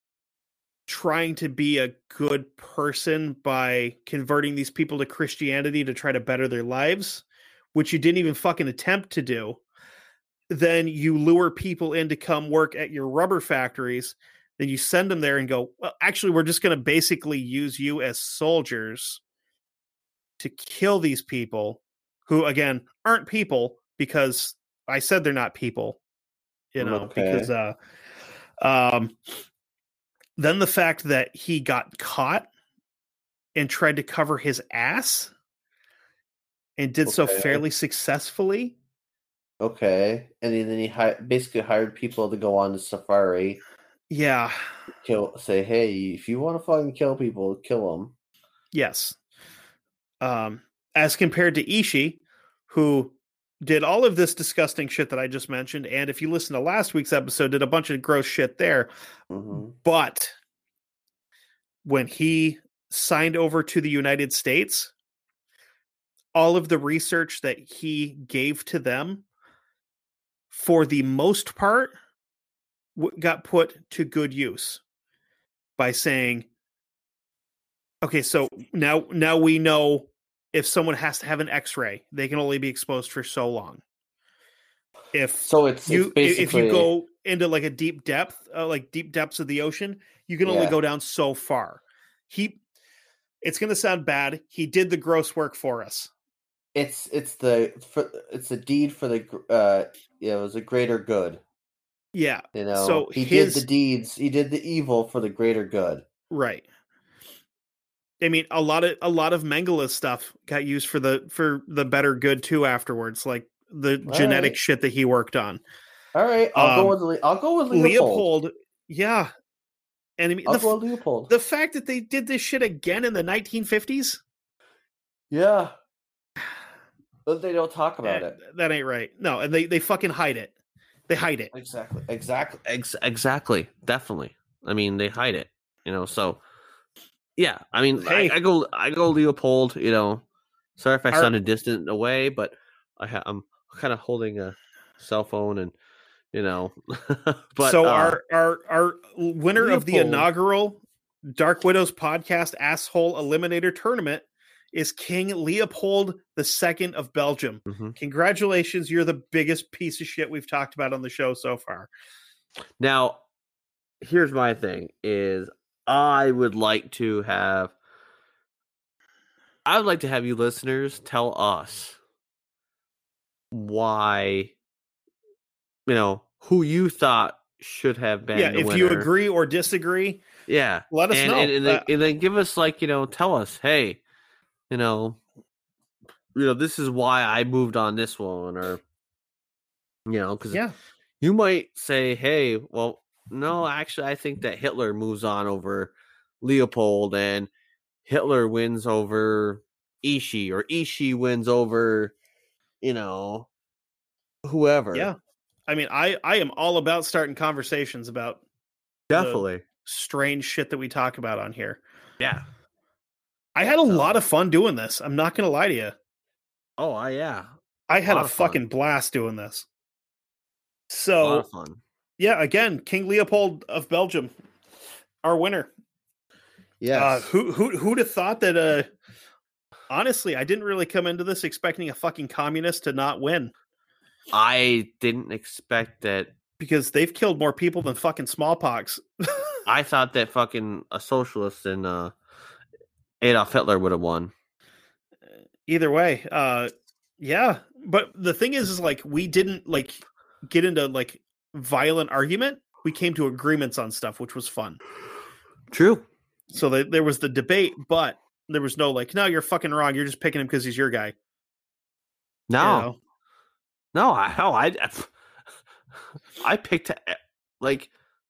trying to be a good person by converting these people to Christianity to try to better their lives, which you didn't even fucking attempt to do, then you lure people in to come work at your rubber factories. Then you send them there and go, well, actually, we're just going to basically use you as soldiers to kill these people who, again, aren't people because I said they're not people, you know, Okay. because, uh, um, then the fact that he got caught and tried to cover his ass and did so Okay. fairly successfully. Okay, and then he hi- basically hired people to go on the safari, Yeah. kill, say, hey, if you want to fucking kill people, kill them. Yes. Um, as compared to Ishii, who did all of this disgusting shit that I just mentioned, and if you listen to last week's episode, did a bunch of gross shit there. Mm-hmm. But when he signed over to the United States, all of the research that he gave to them, for the most part, w- got put to good use by saying, okay, so now now we know if someone has to have an X-ray, they can only be exposed for so long. If So it's, you it's basically if you go into like a deep depth, uh, like deep depths of the ocean, you can only Yeah. go down so far. He, it's going to sound bad. He did the gross work for us. it's it's the for, it's a deed for the gr- uh yeah, it was a greater good. Yeah. You know, So he his did the deeds, he did the evil for the greater good. right. I mean, a lot of a lot of Mengele's stuff got used for the for the better good too afterwards, like the All genetic right. shit that he worked on. All right, I'll Um, go with Le- I'll go with Leopold. Leopold, yeah. And I mean, I'll the, go f- with Leopold. the fact that they did this shit again in the nineteen fifties, Yeah, but they don't talk about eh, it. that ain't right. No, and they they fucking hide it. They hide it. Exactly, exactly. Ex- exactly. Definitely. I mean, they hide it, you know, so yeah, I mean, Hey. I, I go, I go Leopold, you know, sorry if I Our- sounded distant away, but I ha- I'm kind of holding a cell phone and, you know, but so uh, our our our winner of the Leopold. inaugural Dark Widows podcast asshole eliminator tournament is King Leopold the Second of Belgium. mhm. Congratulations, you're the biggest piece of shit we've talked about on the show so far. Now, here's my thing: is I would like to have. I would like to have you listeners tell us why, you know, who you thought should have been. Yeah, the if winner. you agree or disagree, yeah, let us and, know. and, and, then, Uh, and then give us like you know, tell us, hey, you know, you know, this is why I moved on this one, or you know, because yeah, you might say, hey, well, no, actually, I think that Hitler moves on over Leopold, and Hitler wins over Ishii, or Ishii wins over, you know, whoever. yeah. I mean, I I am all about starting conversations about Definitely. the strange shit that we talk about on here. Yeah. I had a So- lot of fun doing this. I'm not going to lie to you. Oh, I yeah. I had Lot a of fun. fucking blast doing this. A lot So, of fun. yeah, again, King Leopold of Belgium, our winner. Yes. Uh, who who who'd have thought that? Uh, honestly, I didn't really come into this expecting a fucking communist to not win, I didn't expect that. because they've killed more people than fucking smallpox. I thought that fucking a socialist and uh, Adolf Hitler would have won. Either way, uh, yeah. But the thing is, is like we didn't like get into like violent argument. We came to agreements on stuff, which was fun. True. So the, there was the debate, but there was no like, no, you're fucking wrong. You're just picking him because he's your guy. No. You know? No, I hell, I I picked like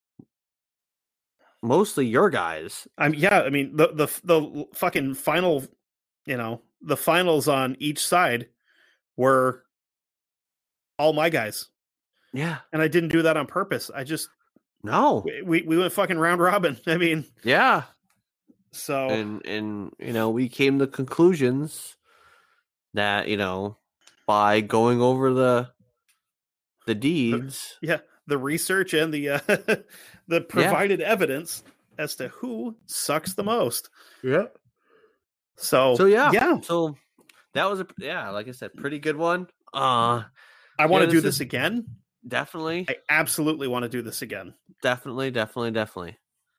mostly your guys. I'm yeah. I mean the the the fucking final, you know, the finals on each side were all my guys, Yeah. and I didn't do that on purpose. I just No. we we, we went fucking round robin. I mean, Yeah. so And and you know, we came to conclusions that, you know, by going over the the deeds. yeah, the research and the uh, the provided evidence as to who sucks the most. Yeah. So So yeah. yeah. So that was a yeah, like I said, pretty good one. Uh I want to Yeah, do this this is- again. definitely. I absolutely want to do this again. Definitely, definitely, definitely.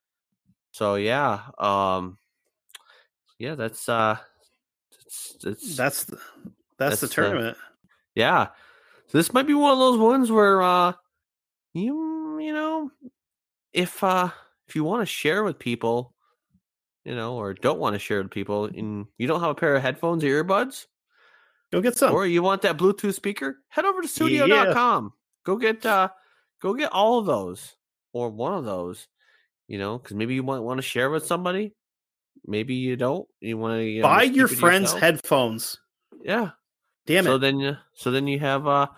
So yeah, um, yeah, that's uh, it's, it's That's the that's, That's the the- tournament. yeah. So this might be one of those ones where uh, you you know, if uh, if you want to share with people, you know, or don't want to share with people, and you don't have a pair of headphones or earbuds, Go get some. or you want that Bluetooth speaker, head over to studio dot com. Go get uh, go get all of those, or one of those. You know, because maybe you might want to share with somebody. Maybe you don't. You want to you know, Buy just your keep it friends yourself. headphones. Yeah. Damn so it. then you so then you have uh,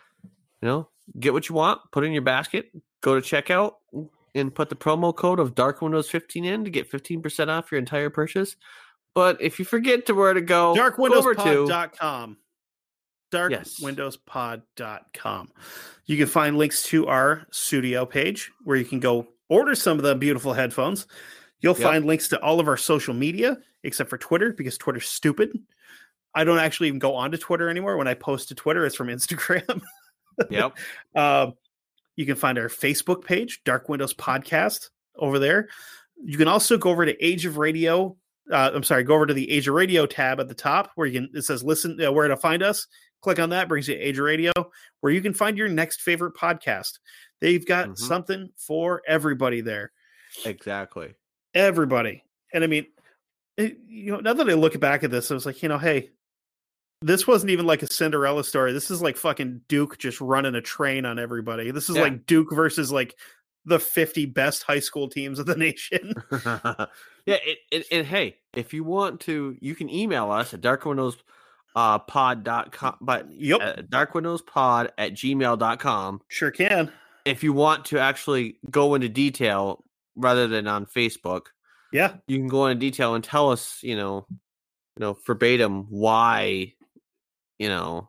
you know, get what you want, put it in your basket, go to checkout, and put the promo code of Dark Windows fifteen in to get fifteen percent off your entire purchase. But if you forget to where to go, dark go windows over pod to dot com. dark Yes. windows pod dot com. You can find links to our studio page where you can go order some of the beautiful headphones. You'll Yep. find links to all of our social media, except for Twitter, because Twitter's stupid. I don't actually even go onto Twitter anymore. When I post to Twitter, it's from Instagram. Yep. Uh, you can find our Facebook page, Dark Windows Podcast, over there. You can also go over to Age of Radio. Uh, I'm sorry, go over to the Age of Radio tab at the top where you can. It says "Listen," uh, where to find us. Click on that, brings you to Age of Radio, where you can find your next favorite podcast. They've got Mhm. something for everybody there. Exactly. Everybody, and I mean, it, you know, now that I look back at this, I was like, you know, hey, this wasn't even like a Cinderella story. This is like fucking Duke just running a train on everybody. This is Yeah. like Duke versus like the fifty best high school teams of the nation. yeah, it, it, and hey, if you want to, you can email us at darkwindows uh, pod dot com, but Yep. uh, darkwindowspod at gmail dot com. Sure can. If you want to actually go into detail rather than on Facebook, Yeah. you can go into detail and tell us, you know, you know, verbatim why, you know,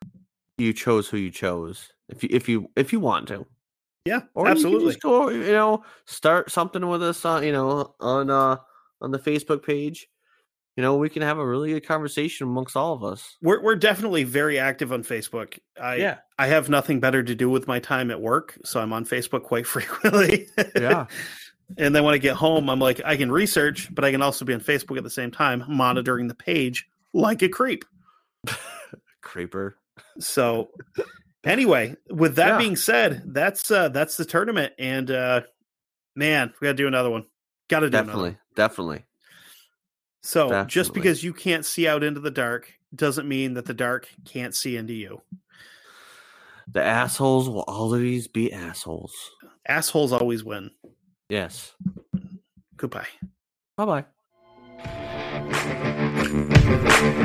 you chose who you chose. If you if you if you want to. Yeah. Or you absolutely. can just go, you know, start something with us on, you know, on uh on the Facebook page. You know, we can have a really good conversation amongst all of us. We're we're definitely very active on Facebook. I Yeah. I have nothing better to do with my time at work, so I'm on Facebook quite frequently. Yeah. And then when I get home, I'm like, I can research, but I can also be on Facebook at the same time, monitoring the page like a creep. Creeper. So anyway, with that Yeah. being said, that's uh, that's the tournament. And uh, man, we got to do another one. Got to do Definitely. another one. Definitely. So Definitely. just because you can't see out into the dark doesn't mean that the dark can't see into you. The assholes will always be assholes. Assholes always win. Yes. Goodbye. Bye-bye.